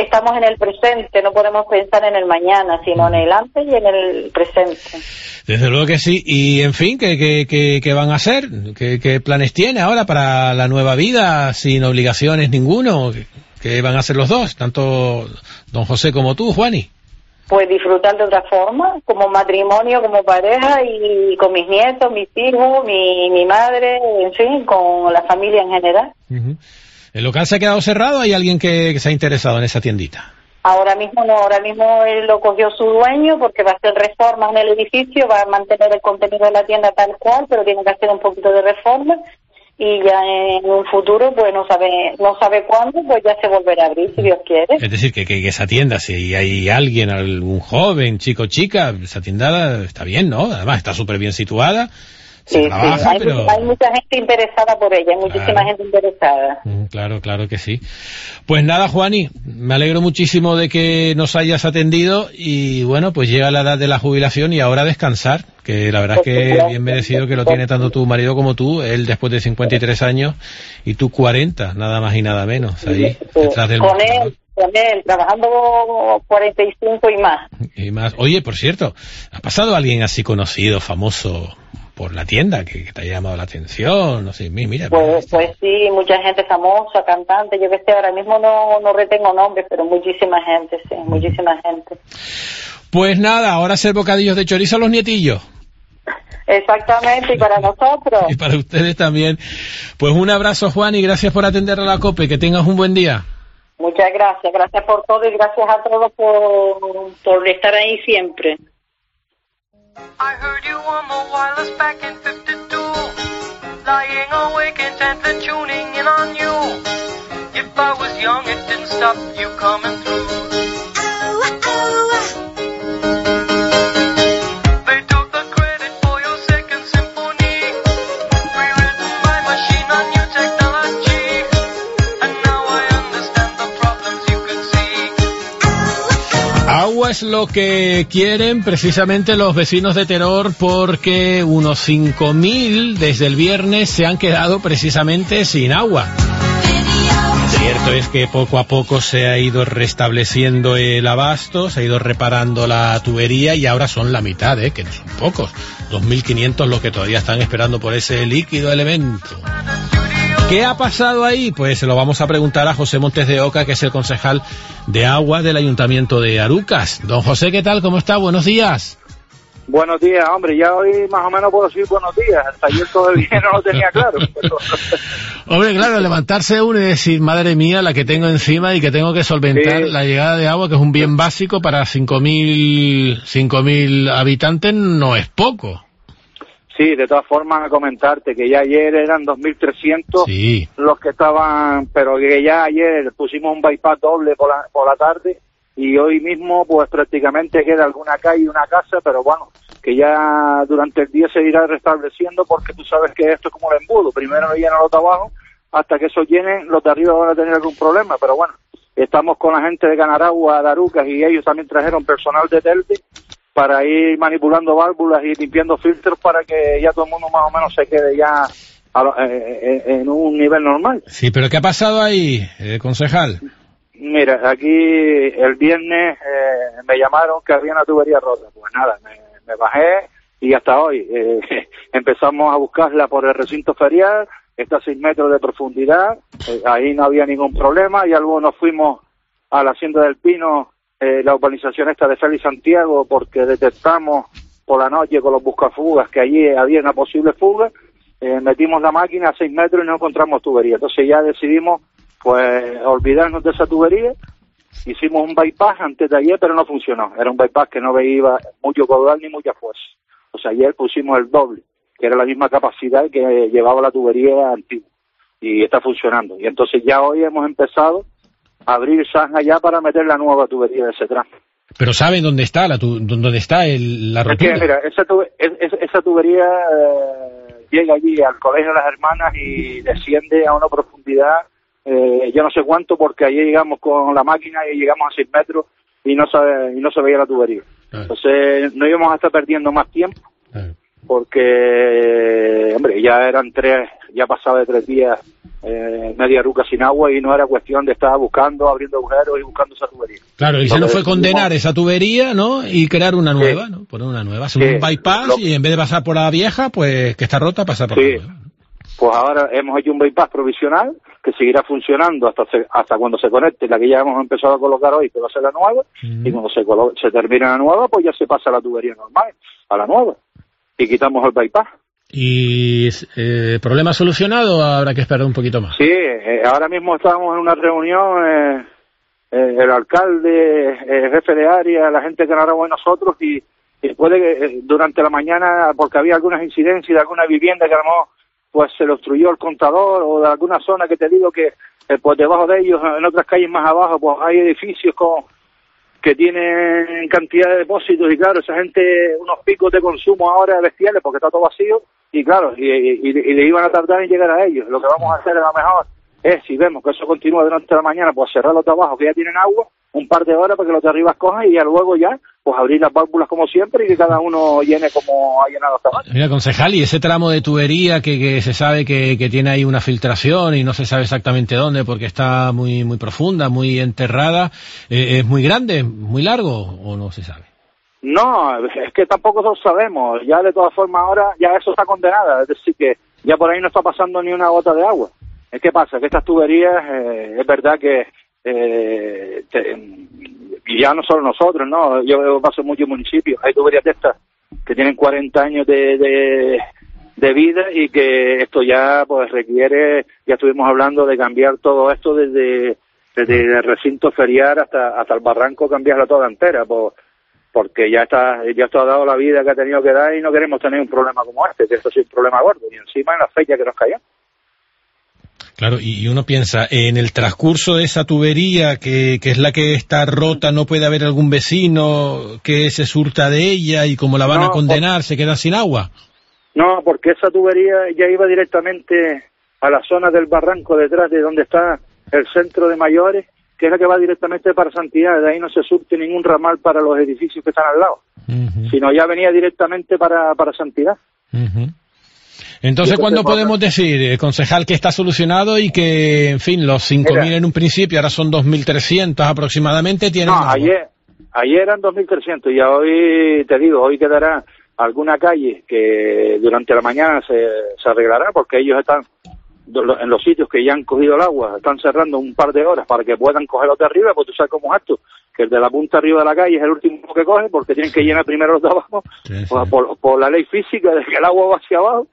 S12: estamos en el presente, no podemos pensar en el mañana, sino en el antes y en el presente.
S2: Desde luego que sí. Y, en fin, ¿qué van a hacer? ¿Qué planes tiene ahora para la nueva vida, sin obligaciones ninguno? ¿Qué van a hacer los dos, tanto don José como tú, Juani?
S12: Pues disfrutar de otra forma, como matrimonio, como pareja, y con mis nietos, mis hijos, mi madre, en fin, con la familia en general.
S2: Uh-huh. ¿El local se ha quedado cerrado o hay alguien que se ha interesado en esa tiendita?
S12: Ahora mismo no, ahora mismo él lo cogió su dueño porque va a hacer reformas en el edificio, va a mantener el contenido de la tienda tal cual, pero tiene que hacer un poquito de reforma, y ya en un futuro, pues no sabe cuándo, pues ya se volverá a abrir, si Dios quiere.
S2: Es decir, que esa tienda, si hay alguien, algún joven, chico, chica, esa tienda está bien, ¿no? Además está súper bien situada.
S12: Sí,
S2: trabaja, pero...
S12: hay mucha gente interesada por ella, hay muchísima gente interesada.
S2: Claro que sí. Pues nada, Juani, me alegro muchísimo de que nos hayas atendido y bueno, pues llega la edad de la jubilación y ahora descansar, que la verdad es que es bien merecido, que lo tiene tanto tu marido como tú, él después de 53 años y tú 40, nada más y nada menos, ahí detrás del mostrador.
S12: Con él, trabajando 45 y más.
S2: Y más. Oye, por cierto, ¿ha pasado alguien así conocido, famoso por la tienda, que te haya llamado la atención? No sé, mira.
S12: Pues sí, mucha gente famosa, cantante, yo que sé, ahora mismo no retengo nombres, pero muchísima gente, sí, muchísima gente.
S2: Pues nada, ahora hacer bocadillos de chorizo a los nietillos.
S12: Exactamente, y para nosotros.
S2: Y para ustedes también. Pues un abrazo, Juan, y gracias por atender a la COPE, que tengas un buen día.
S12: Muchas gracias por todo y gracias a todos por estar ahí siempre.
S3: I heard you on the wireless back in 52, lying awake intently tuning in on you. If I was young, it didn't stop you coming through. They took the credit for your second symphony, rewritten by machine on new technology, and now I understand the problems you could see.
S2: Agua es lo que quieren precisamente los vecinos de Teror, porque unos 5.000 desde el viernes se han quedado precisamente sin agua. Cierto es que poco a poco se ha ido restableciendo el abasto, se ha ido reparando la tubería y ahora son la mitad, que no son pocos, 2.500 los que todavía están esperando por ese líquido elemento. ¿Qué ha pasado ahí? Pues se lo vamos a preguntar a José Montes de Oca, que es el concejal de Agua del Ayuntamiento de Arucas. Don José, ¿qué tal? ¿Cómo está? Buenos días.
S13: Buenos días, hombre, ya hoy más o menos puedo decir buenos días, hasta ayer todavía no lo tenía claro. Pero...
S2: Hombre, claro, levantarse uno y decir, madre mía, la que tengo encima y que tengo que solventar la llegada de agua, que es un bien básico para 5.000 habitantes, no es poco.
S13: Sí, de todas formas, a comentarte que ya ayer eran 2.300 los que estaban, pero que ya ayer pusimos un bypass doble por la tarde, y hoy mismo pues prácticamente queda alguna calle y una casa, pero bueno, que ya durante el día se irá restableciendo, porque tú sabes que esto es como el embudo, primero no llenan los de abajo, hasta que eso llenen, los de arriba van a tener algún problema, pero bueno, estamos con la gente de Canaragua, de Arucas, y ellos también trajeron personal de Telte para ir manipulando válvulas y limpiando filtros para que ya todo el mundo más o menos se quede ya en un nivel normal.
S2: Sí, pero ¿qué ha pasado ahí, concejal?
S13: Mira, aquí el viernes me llamaron que había una tubería rota. Pues nada, me bajé y hasta hoy empezamos a buscarla por el recinto ferial, está a 6 metros de profundidad, ahí no había ningún problema, y luego nos fuimos a la Hacienda del Pino, la urbanización esta de Félix Santiago, porque detectamos por la noche con los buscafugas que allí había una posible fuga, metimos la máquina a 6 metros y no encontramos tubería. Entonces ya decidimos pues olvidarnos de esa tubería, hicimos un bypass antes de ayer, pero no funcionó, era un bypass que no veía mucho caudal ni mucha fuerza. O sea, ayer pusimos el doble, que era la misma capacidad que llevaba la tubería antigua, y está funcionando. Y entonces ya hoy hemos empezado a abrir zanja ya para meter la nueva tubería de ese tramo.
S2: Pero ¿saben dónde está la rotura?
S13: Es que, mira, esa tubería llega allí al Colegio de las Hermanas y desciende a una profundidad, yo no sé cuánto, porque allí llegamos con la máquina y llegamos a 6 metros y no se veía la tubería. Entonces no íbamos a estar perdiendo más tiempo porque, hombre, ya eran 3, ya pasaba de 3 días media Aruca sin agua y no era cuestión de estar buscando, abriendo agujeros y buscando esa tubería.
S2: Claro, y se nos fue condenar esa tubería, ¿no? Y crear una nueva, ¿no? Poner una nueva, hacer un bypass y en vez de pasar por la vieja, pues que está rota, pasar por la nueva.
S13: Pues ahora hemos hecho un bypass provisional que seguirá funcionando hasta cuando se conecte la que ya hemos empezado a colocar hoy, que va a ser la nueva, y cuando se termine la nueva, pues ya se pasa a la tubería normal, a la nueva, y quitamos el bypass.
S2: ¿Y problema solucionado o habrá que esperar un poquito más?
S13: Sí, ahora mismo estábamos en una reunión, el alcalde, el jefe de área, la gente que enhorabuena nosotros, y puede que durante la mañana, porque había algunas incidencias de alguna vivienda que a lo mejor pues se le obstruyó el contador, o de alguna zona que te digo que pues debajo de ellos, en otras calles más abajo, pues hay edificios que tienen cantidad de depósitos, y claro, esa gente, unos picos de consumo ahora bestiales porque está todo vacío, y claro, y le iban a tardar en llegar a ellos. Lo que vamos a hacer a lo mejor es, si vemos que eso continúa durante la mañana, pues cerrar los de abajo que ya tienen agua, un par de horas para que los de arriba cojan, y ya luego ya, pues abrir las válvulas como siempre y que cada uno llene como ha llenado hasta ahora.
S2: Mira, concejal, y ese tramo de tubería que se sabe que tiene ahí una filtración y no se sabe exactamente dónde porque está muy profunda, muy enterrada, ¿es muy grande, muy largo o no se sabe?
S13: No, es que tampoco lo sabemos. Ya de todas formas ahora ya eso está condenada, es decir que ya por ahí no está pasando ni una gota de agua. Es que pasa que estas tuberías, es verdad que y ya no solo nosotros, ¿no? Yo paso en muchos municipios, hay tuberías de estas que tienen 40 años de vida y que esto ya pues requiere, ya estuvimos hablando de cambiar todo esto desde el recinto ferial hasta el barranco, cambiarla toda entera, porque ya esto ha dado la vida que ha tenido que dar y no queremos tener un problema como este, que esto es un problema gordo, y encima en la fecha que nos cayó.
S2: Claro, y uno piensa, en el transcurso de esa tubería, que es la que está rota, ¿no puede haber algún vecino que se surta de ella y como la van a condenar, se queda sin agua?
S13: No, porque esa tubería ya iba directamente a la zona del barranco detrás de donde está el centro de mayores, que es la que va directamente para Santidad. De ahí no se surte ningún ramal para los edificios que están al lado, sino ya venía directamente para Santidad.
S2: Entonces, ¿cuándo podemos decir, concejal, que está solucionado y que, en fin, los 5.000 en un principio, ahora son 2.300 aproximadamente, tienen agua?
S13: Ayer eran 2.300 y hoy, te digo, hoy quedará alguna calle que durante la mañana se arreglará, porque ellos están en los sitios que ya han cogido el agua, están cerrando un par de horas para que puedan coger los de arriba, pues tú sabes cómo es esto, que el de la punta arriba de la calle es el último que coge, porque tienen que llenar primero los de abajo, pues, por la ley física de que el agua va hacia abajo.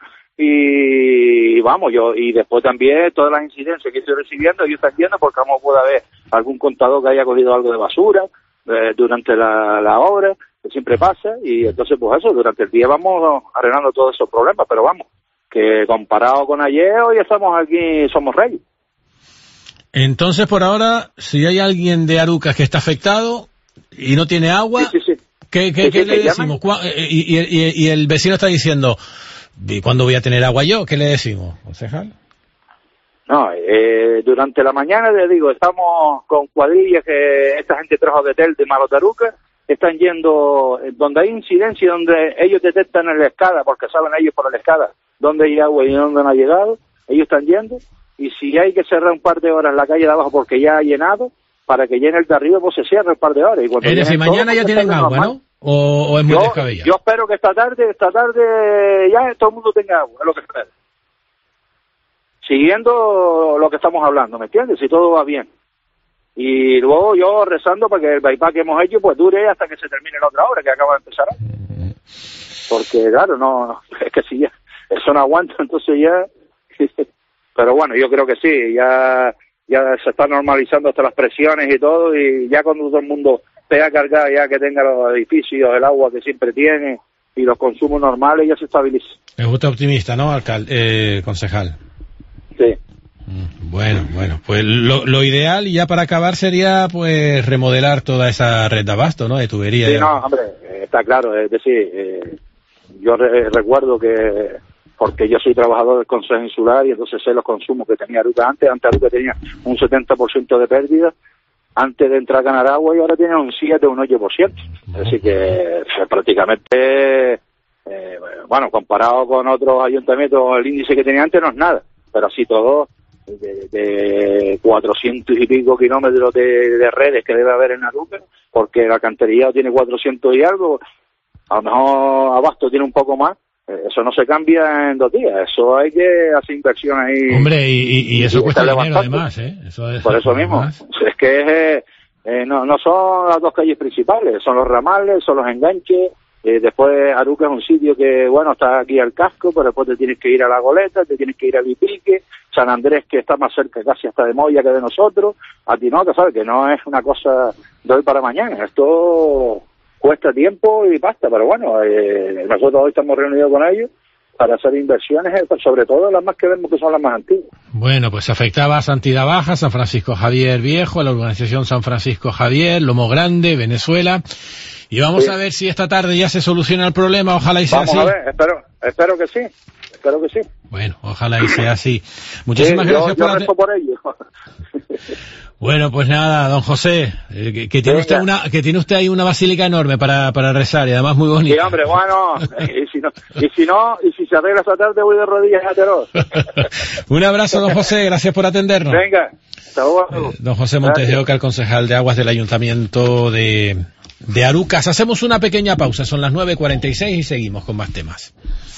S13: Y vamos, y después también todas las incidencias que estoy recibiendo, ellos están viendo porque vamos puede haber algún contador que haya cogido algo de basura durante la obra, que siempre pasa, y entonces pues eso, durante el día vamos arreglando todos esos problemas, pero vamos, que comparado con ayer, hoy estamos aquí, somos reyes.
S2: Entonces, por ahora, si hay alguien de Arucas que está afectado y no tiene agua, ¿qué le decimos? Y el vecino está diciendo, ¿y cuándo voy a tener agua yo? ¿Qué le decimos, concejal?
S13: No, durante la mañana, les digo, estamos con cuadrillas que esta gente trajo de Malotaruca, están yendo donde hay incidencia, donde ellos detectan en la escada, porque saben ellos por la escada dónde hay agua y dónde no ha llegado, ellos están yendo, y si hay que cerrar un par de horas la calle de abajo porque ya ha llenado, para que llene el de arriba, pues se cierra un par de horas. Y cuando
S2: es decir, mañana ya tienen agua, ¿no? ¿O es muy descabellado?
S13: Yo espero que esta tarde ya todo el mundo tenga agua, es lo que espero. Siguiendo lo que estamos hablando, ¿me entiendes? Si todo va bien. Y luego yo rezando para que el bypass que hemos hecho pues dure hasta que se termine la otra obra que acaba de empezar. Porque claro, no es que si ya eso no aguanta, entonces ya... Pero bueno, yo creo que sí, ya se están normalizando hasta las presiones y todo, y ya cuando todo el mundo pega cargada, ya que tenga los edificios, el agua que siempre tiene y los consumos normales, ya se estabiliza.
S2: Es usted optimista, ¿no, alcalde, concejal?
S13: Sí.
S2: Bueno, pues lo ideal, y ya para acabar, sería pues remodelar toda esa red de abasto, ¿no? De tubería.
S13: Sí, no, hombre, está claro, es decir, yo recuerdo que, porque yo soy trabajador del Consejo Insular y entonces sé los consumos que tenía Aruca antes Aruca tenía un 70% de pérdida antes de entrar a ganar agua, y ahora tiene un 7 o un 8%. Es decir que prácticamente bueno, comparado con otros ayuntamientos, el índice que tenía antes no es nada, pero así todo, de 400 y pico kilómetros de redes que debe haber en Aruca, porque el alcantarillado tiene 400 y algo, a lo mejor Abasto tiene un poco más. Eso no se cambia en 2 días, eso hay que hacer inversión ahí.
S2: Hombre, y eso cuesta dinero además, ¿eh?
S13: Por eso mismo, es que no son las 2 calles principales, son los ramales, son los enganches. Después Aruca es un sitio que, bueno, está aquí al casco, pero después te tienes que ir a La Goleta, te tienes que ir a Lipique, San Andrés, que está más cerca casi hasta de Moya que de nosotros. A ti no, te sabes que no es una cosa de hoy para mañana, esto cuesta tiempo y basta, pero bueno, nosotros hoy estamos reunidos con ellos para hacer inversiones, sobre todo las más que vemos que son las más antiguas.
S2: Bueno, pues afectaba a Santidad Baja, San Francisco Javier Viejo, a la urbanización San Francisco Javier, Lomo Grande, Venezuela, y vamos a ver si esta tarde ya se soluciona el problema, ojalá y sea así.
S13: Vamos a ver, espero que sí.
S2: Bueno, ojalá y sea así. Muchísimas gracias
S13: yo rezo por ello.
S2: Bueno, pues nada, don José, que tiene usted ahí una basílica enorme para rezar y además muy bonita.
S13: Sí, hombre, bueno, y si se arregla esta tarde voy de rodillas a Teros.
S2: Un abrazo, don José, gracias por atendernos.
S13: Venga, hasta luego.
S2: Don José Montes de Oca, el concejal de Aguas del Ayuntamiento de Arucas. Hacemos una pequeña pausa, son las 9:46 y seguimos con más temas.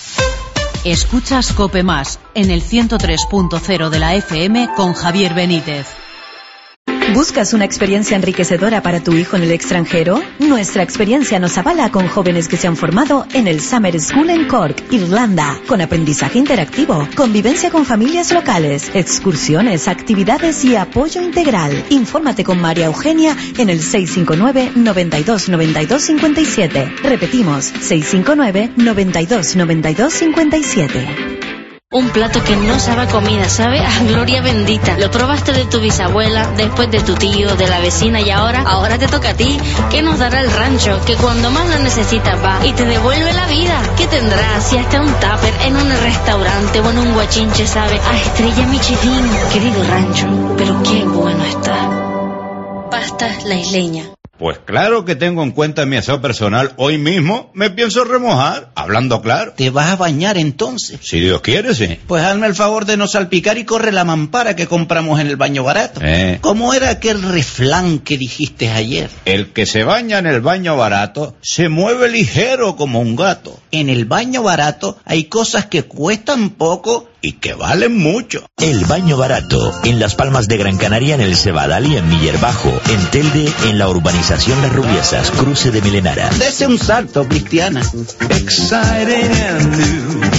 S4: Escuchas COPE Más en el 103.0 de la FM con Javier Benítez.
S6: ¿Buscas una experiencia enriquecedora para tu hijo en el extranjero? Nuestra experiencia nos avala con jóvenes que se han formado en el Summer School en Cork, Irlanda, con aprendizaje interactivo, convivencia con familias locales, excursiones, actividades y apoyo integral. Infórmate con María Eugenia en el 659 92 92 57. Repetimos, 659 92 92 57.
S14: Un plato que no sabe a comida, sabe a gloria bendita. Lo probaste de tu bisabuela, después de tu tío, de la vecina y ahora te toca a ti. ¿Qué nos dará el rancho? Que cuando más lo necesitas va y te devuelve la vida. ¿Qué tendrás si hasta un tupper en un restaurante o en un guachinche sabe a estrella Michelin? Querido rancho, pero qué bueno está. Pastas La Isleña.
S15: Pues claro que tengo en cuenta mi aseo personal. Hoy mismo me pienso remojar, hablando claro.
S16: ¿Te vas a bañar entonces?
S15: Si Dios quiere, sí.
S16: Pues hazme el favor de no salpicar y corre la mampara que compramos en el baño barato. ¿Cómo era aquel refrán que dijiste ayer?
S15: El que se baña en el baño barato se mueve ligero como un gato.
S16: En el baño barato hay cosas que cuestan poco y que valen mucho.
S17: El baño barato, en Las Palmas de Gran Canaria, en el Cebadal y en Miller Bajo, en Telde, en la urbanización Las Rubiesas, cruce de Melenara.
S16: Dese un salto, Cristiana.
S1: Exciting and new.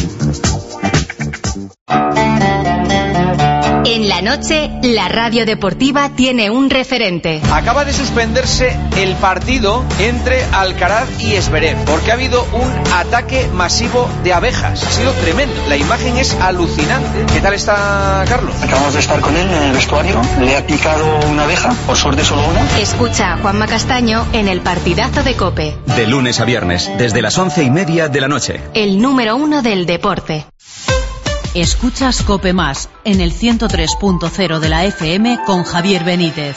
S18: En la noche, la radio deportiva tiene un referente.
S10: Acaba de suspenderse el partido entre Alcaraz y Zverev porque ha habido un ataque masivo de abejas. Ha sido tremendo. La imagen es alucinante. ¿Qué tal está Carlos?
S19: Acabamos de estar con él en el vestuario. Le ha picado una abeja, por suerte solo una.
S18: Escucha a Juanma Castaño en el partidazo de COPE.
S20: De lunes a viernes, desde las 11:30 de la noche.
S18: El número 1 del deporte.
S4: Escuchas COPE Más en el 103.0 de la FM con Javier Benítez.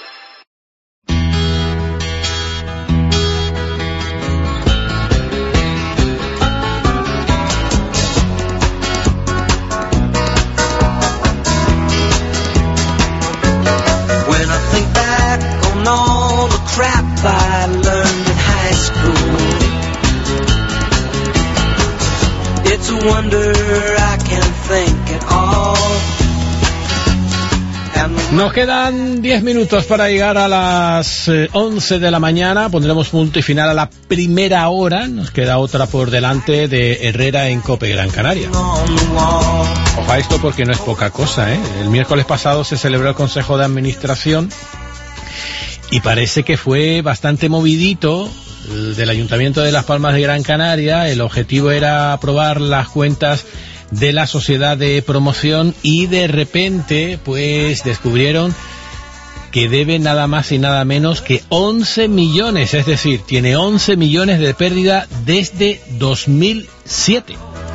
S3: When I think back on all the crap I learned in high school, it's a wonder I can think at all.
S2: Nos quedan 10 minutos para llegar a las 11 de la mañana. Pondremos punto y final a la primera hora. Nos queda otra por delante de Herrera en COPE Gran Canaria. Ojo a esto porque no es poca cosa, ¿eh? El miércoles pasado se celebró el Consejo de Administración y parece que fue bastante movidito del Ayuntamiento de Las Palmas de Gran Canaria. El objetivo era aprobar las cuentas de la sociedad de promoción y de repente pues descubrieron que debe nada más y nada menos que 11 millones, es decir, tiene 11 millones de pérdida desde 2007.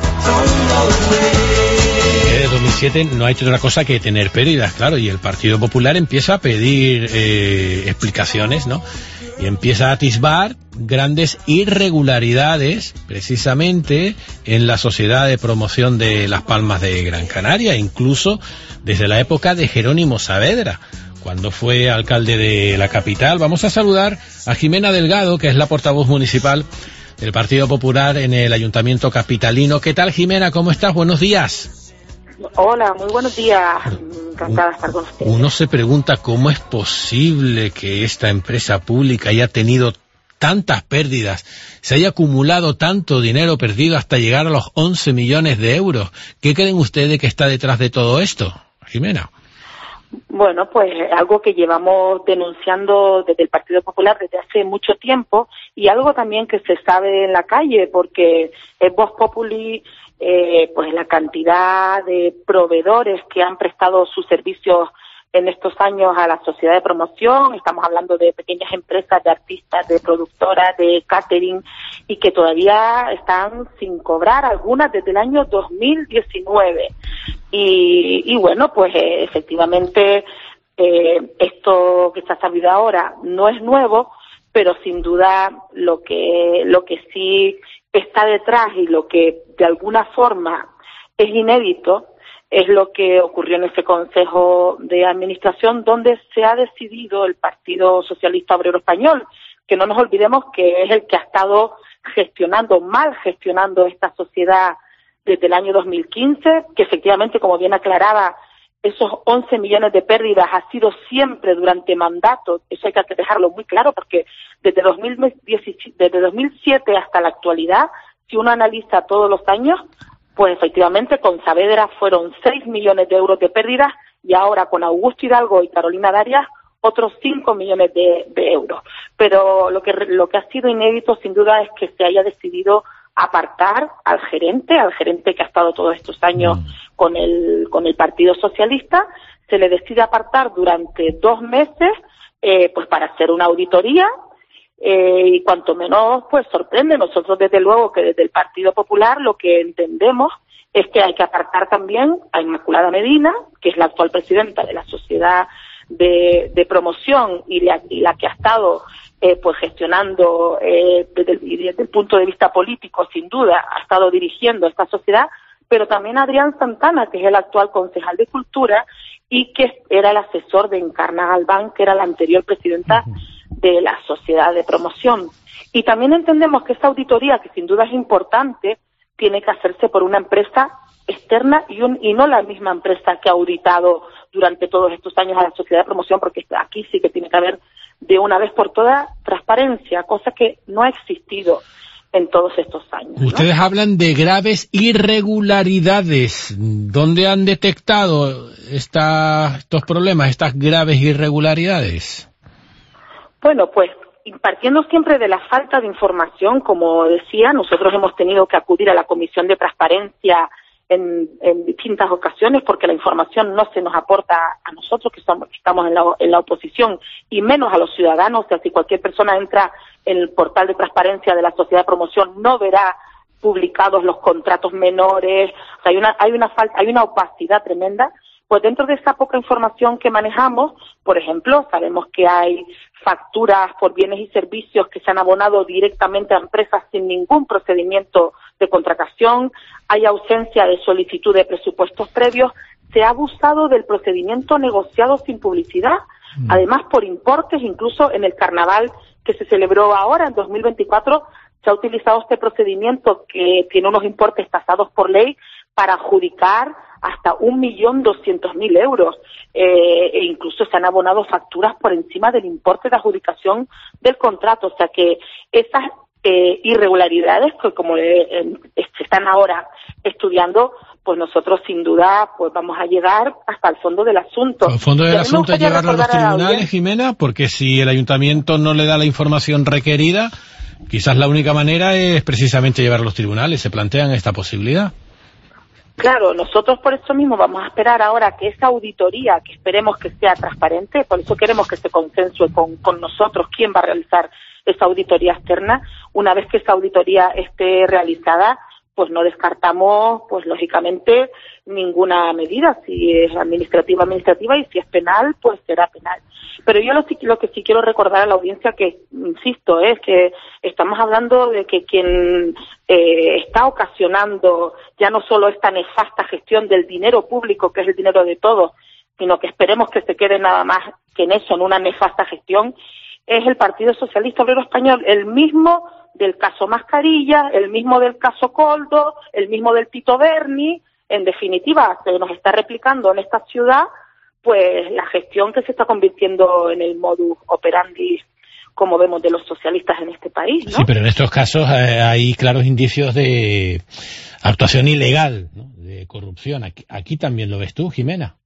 S2: Desde 2007 no ha hecho otra cosa que tener pérdidas, claro, y el Partido Popular empieza a pedir explicaciones, ¿no? y empieza a atisbar grandes irregularidades precisamente en la Sociedad de Promoción de Las Palmas de Gran Canaria, incluso desde la época de Jerónimo Saavedra, cuando fue alcalde de la capital. Vamos a saludar a Jimena Delgado, que es la portavoz municipal del Partido Popular en el Ayuntamiento capitalino. ¿Qué tal, Jimena? ¿Cómo estás? Buenos días.
S21: Hola, muy buenos días. Encantada de estar con ustedes.
S2: Uno se pregunta cómo es posible que esta empresa pública haya tenido tantas pérdidas, se haya acumulado tanto dinero perdido hasta llegar a los 11 millones de euros. ¿Qué creen ustedes que está detrás de todo esto, Jimena?
S21: Bueno, pues algo que llevamos denunciando desde el Partido Popular desde hace mucho tiempo, y algo también que se sabe en la calle, porque es Vox Populi, pues la cantidad de proveedores que han prestado sus servicios en estos años a la sociedad de promoción. Estamos hablando de pequeñas empresas, de artistas, de productoras, de catering, y que todavía están sin cobrar, algunas desde el año 2019. Y bueno, pues efectivamente esto que se ha sabido ahora no es nuevo, pero sin duda lo que sí está detrás y lo que de alguna forma es inédito es lo que ocurrió en ese Consejo de Administración, donde se ha decidido el Partido Socialista Obrero Español, que no nos olvidemos que es el que ha estado mal gestionando esta sociedad desde el año 2015, que efectivamente, como bien aclaraba, esos 11 millones de pérdidas ha sido siempre durante mandatos. Eso hay que dejarlo muy claro, porque desde 2007 hasta la actualidad, si uno analiza todos los años, pues efectivamente con Saavedra fueron 6 millones de euros de pérdidas, y ahora con Augusto Hidalgo y Carolina Darias otros 5 millones de euros. Pero lo que ha sido inédito sin duda es que se haya decidido apartar al gerente que ha estado todos estos años con el Partido Socialista. Se le decide apartar durante 2 meses pues para hacer una auditoría, y cuanto menos pues sorprende. Nosotros desde luego que desde el Partido Popular lo que entendemos es que hay que apartar también a Inmaculada Medina, que es la actual presidenta de la Sociedad de Promoción y la que ha estado pues gestionando desde el punto de vista político, sin duda, ha estado dirigiendo esta sociedad, pero también Adrián Santana, que es el actual concejal de Cultura y que era el asesor de Encarna Galván, que era la anterior presidenta de la Sociedad de Promoción. Y también entendemos que esta auditoría, que sin duda es importante, tiene que hacerse por una empresa externa y no la misma empresa que ha auditado durante todos estos años a la Sociedad de Promoción, porque aquí sí que tiene que haber de una vez por todas transparencia, cosa que no ha existido en todos estos años, ¿no?
S2: Ustedes hablan de graves irregularidades. ¿Dónde han detectado estos problemas, estas graves irregularidades?
S21: Bueno, pues partiendo siempre de la falta de información, como decía, nosotros hemos tenido que acudir a la Comisión de Transparencia en distintas ocasiones, porque la información no se nos aporta a nosotros que estamos en la oposición, y menos a los ciudadanos. O sea, si cualquier persona entra en el portal de transparencia de la Sociedad de Promoción, no verá publicados los contratos menores. O sea, hay una opacidad tremenda. Pues dentro de esa poca información que manejamos, por ejemplo, sabemos que hay facturas por bienes y servicios que se han abonado directamente a empresas sin ningún procedimiento de contratación, hay ausencia de solicitud de presupuestos previos, se ha abusado del procedimiento negociado sin publicidad, además por importes. Incluso en el carnaval que se celebró ahora, en 2024, se ha utilizado este procedimiento que tiene unos importes tasados por ley para adjudicar hasta 1.200.000 euros, e incluso se han abonado facturas por encima del importe de adjudicación del contrato. O sea que esas irregularidades que como se están ahora estudiando, pues nosotros sin duda pues vamos a llegar hasta el fondo del asunto.
S2: El fondo del asunto es llevarlo a los tribunales, Jimena, porque si el ayuntamiento no le da la información requerida, quizás la única manera es precisamente llevar a los tribunales. ¿Se plantean esta posibilidad?
S21: Claro, nosotros por eso mismo vamos a esperar ahora que esa auditoría, que esperemos que sea transparente, por eso queremos que se consensue con nosotros quién va a realizar esa auditoría externa. Una vez que esa auditoría esté realizada, pues no descartamos, pues lógicamente, ninguna medida. Si es administrativa, y si es penal, pues será penal. Pero yo lo que sí quiero recordar a la audiencia, que insisto, es que estamos hablando de que quien está ocasionando ya no solo esta nefasta gestión del dinero público, que es el dinero de todos, sino que esperemos que se quede nada más que en eso, en una nefasta gestión, es el Partido Socialista Obrero Español, el mismo del caso Mascarilla, el mismo del caso Coldo, el mismo del Tito Berni. En definitiva, se nos está replicando en esta ciudad pues la gestión que se está convirtiendo en el modus operandi, como vemos, de los socialistas en este país, ¿no?
S2: Sí, pero en estos casos hay claros indicios de actuación ilegal, ¿no? De corrupción. Aquí también lo ves tú, Jimena.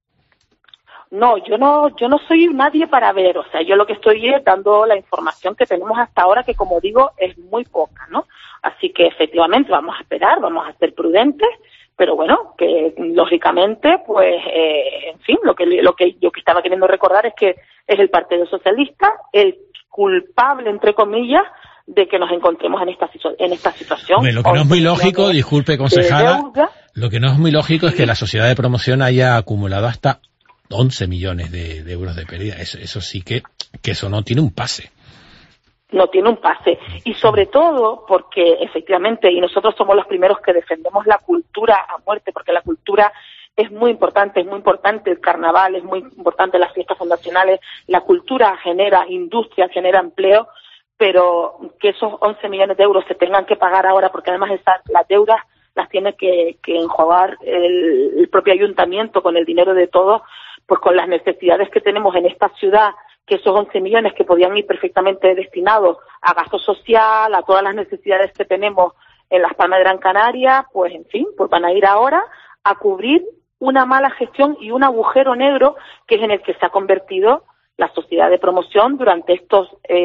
S21: No, yo no soy nadie para ver, o sea, yo lo que estoy es dando la información que tenemos hasta ahora, que como digo, es muy poca, ¿no? Así que efectivamente vamos a esperar, vamos a ser prudentes, pero bueno, que lógicamente, pues, en fin, lo que yo que estaba queriendo recordar es que es el Partido Socialista el culpable, entre comillas, de que nos encontremos en esta situación.
S2: Hombre, lo que no es muy lógico, disculpe, concejala, lo que no es muy lógico es que la sociedad de promoción haya acumulado hasta 11 millones de euros de pérdida. Eso sí que eso no tiene un pase.
S21: No tiene un pase. Y sobre todo porque efectivamente, y nosotros somos los primeros que defendemos la cultura a muerte, porque la cultura es muy importante, el carnaval es muy importante, las fiestas fundacionales, la cultura genera industria, genera empleo, pero que esos 11 millones de euros se tengan que pagar ahora, porque además las deudas las tiene que enjuagar el propio ayuntamiento con el dinero de todos, pues con las necesidades que tenemos en esta ciudad, que esos 11 millones que podían ir perfectamente destinados a gasto social, a todas las necesidades que tenemos en Las Palmas de Gran Canaria, pues en fin, pues van a ir ahora a cubrir una mala gestión y un agujero negro que es en el que se ha convertido la sociedad de promoción durante estos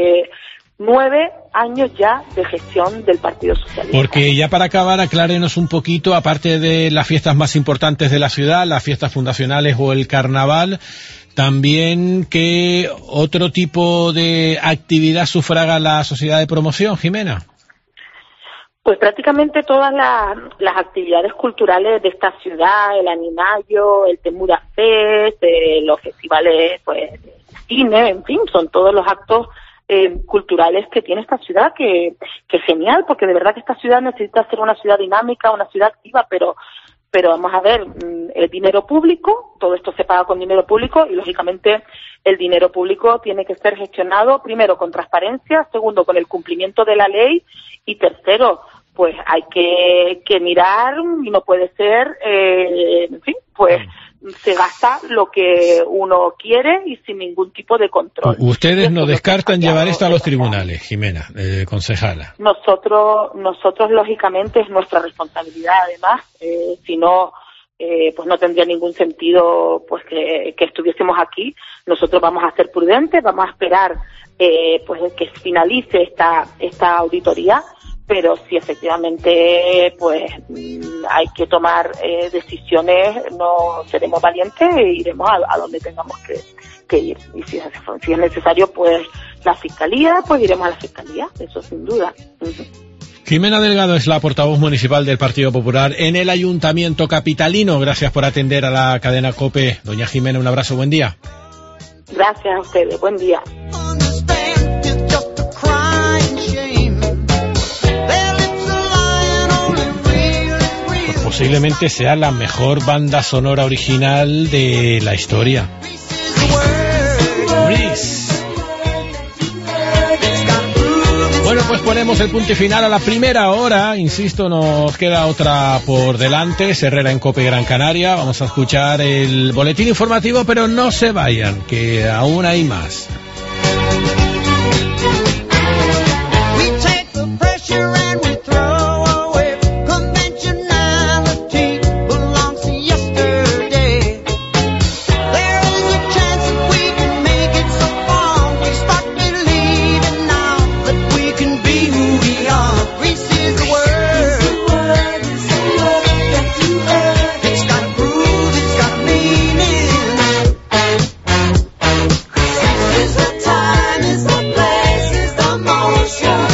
S21: 9 años ya de gestión del Partido Socialista.
S2: Porque ya para acabar, aclárenos un poquito, aparte de las fiestas más importantes de la ciudad, las fiestas fundacionales o el carnaval, también ¿qué otro tipo de actividad sufraga la sociedad de promoción, Jimena?
S21: Pues prácticamente todas las actividades culturales de esta ciudad, el Aninayo, el Temura Fest, los festivales, pues, de cine, en fin, son todos los actos culturales que tiene esta ciudad, que genial, porque de verdad que esta ciudad necesita ser una ciudad dinámica, una ciudad activa, pero vamos a ver, el dinero público, todo esto se paga con dinero público y lógicamente el dinero público tiene que ser gestionado primero con transparencia, segundo con el cumplimiento de la ley y tercero, pues hay que mirar y no puede ser, en fin, pues se gasta lo que uno quiere y sin ningún tipo de control.
S2: Ustedes no descartan llevar esto a los tribunales, Jimena, concejala.
S21: Nosotros lógicamente es nuestra responsabilidad, además, si no, pues no tendría ningún sentido pues que estuviésemos aquí. Nosotros vamos a ser prudentes, vamos a esperar pues que finalice esta auditoría, pero si efectivamente pues hay que tomar decisiones, no seremos valientes e iremos a donde tengamos que ir. Y si es necesario, pues la Fiscalía, pues iremos a la Fiscalía, eso sin duda.
S2: Jimena Delgado es la portavoz municipal del Partido Popular en el Ayuntamiento capitalino. Gracias por atender a la cadena COPE. Doña Jimena, un abrazo, buen día.
S21: Gracias a ustedes, buen día.
S2: Posiblemente sea la mejor banda sonora original de la historia. Bueno, pues ponemos el punto final a la primera hora. Insisto, nos queda otra por delante. Herrera en COPE Gran Canaria. Vamos a escuchar el boletín informativo, pero no se vayan, que aún hay más.
S3: Time is the place, is the motion.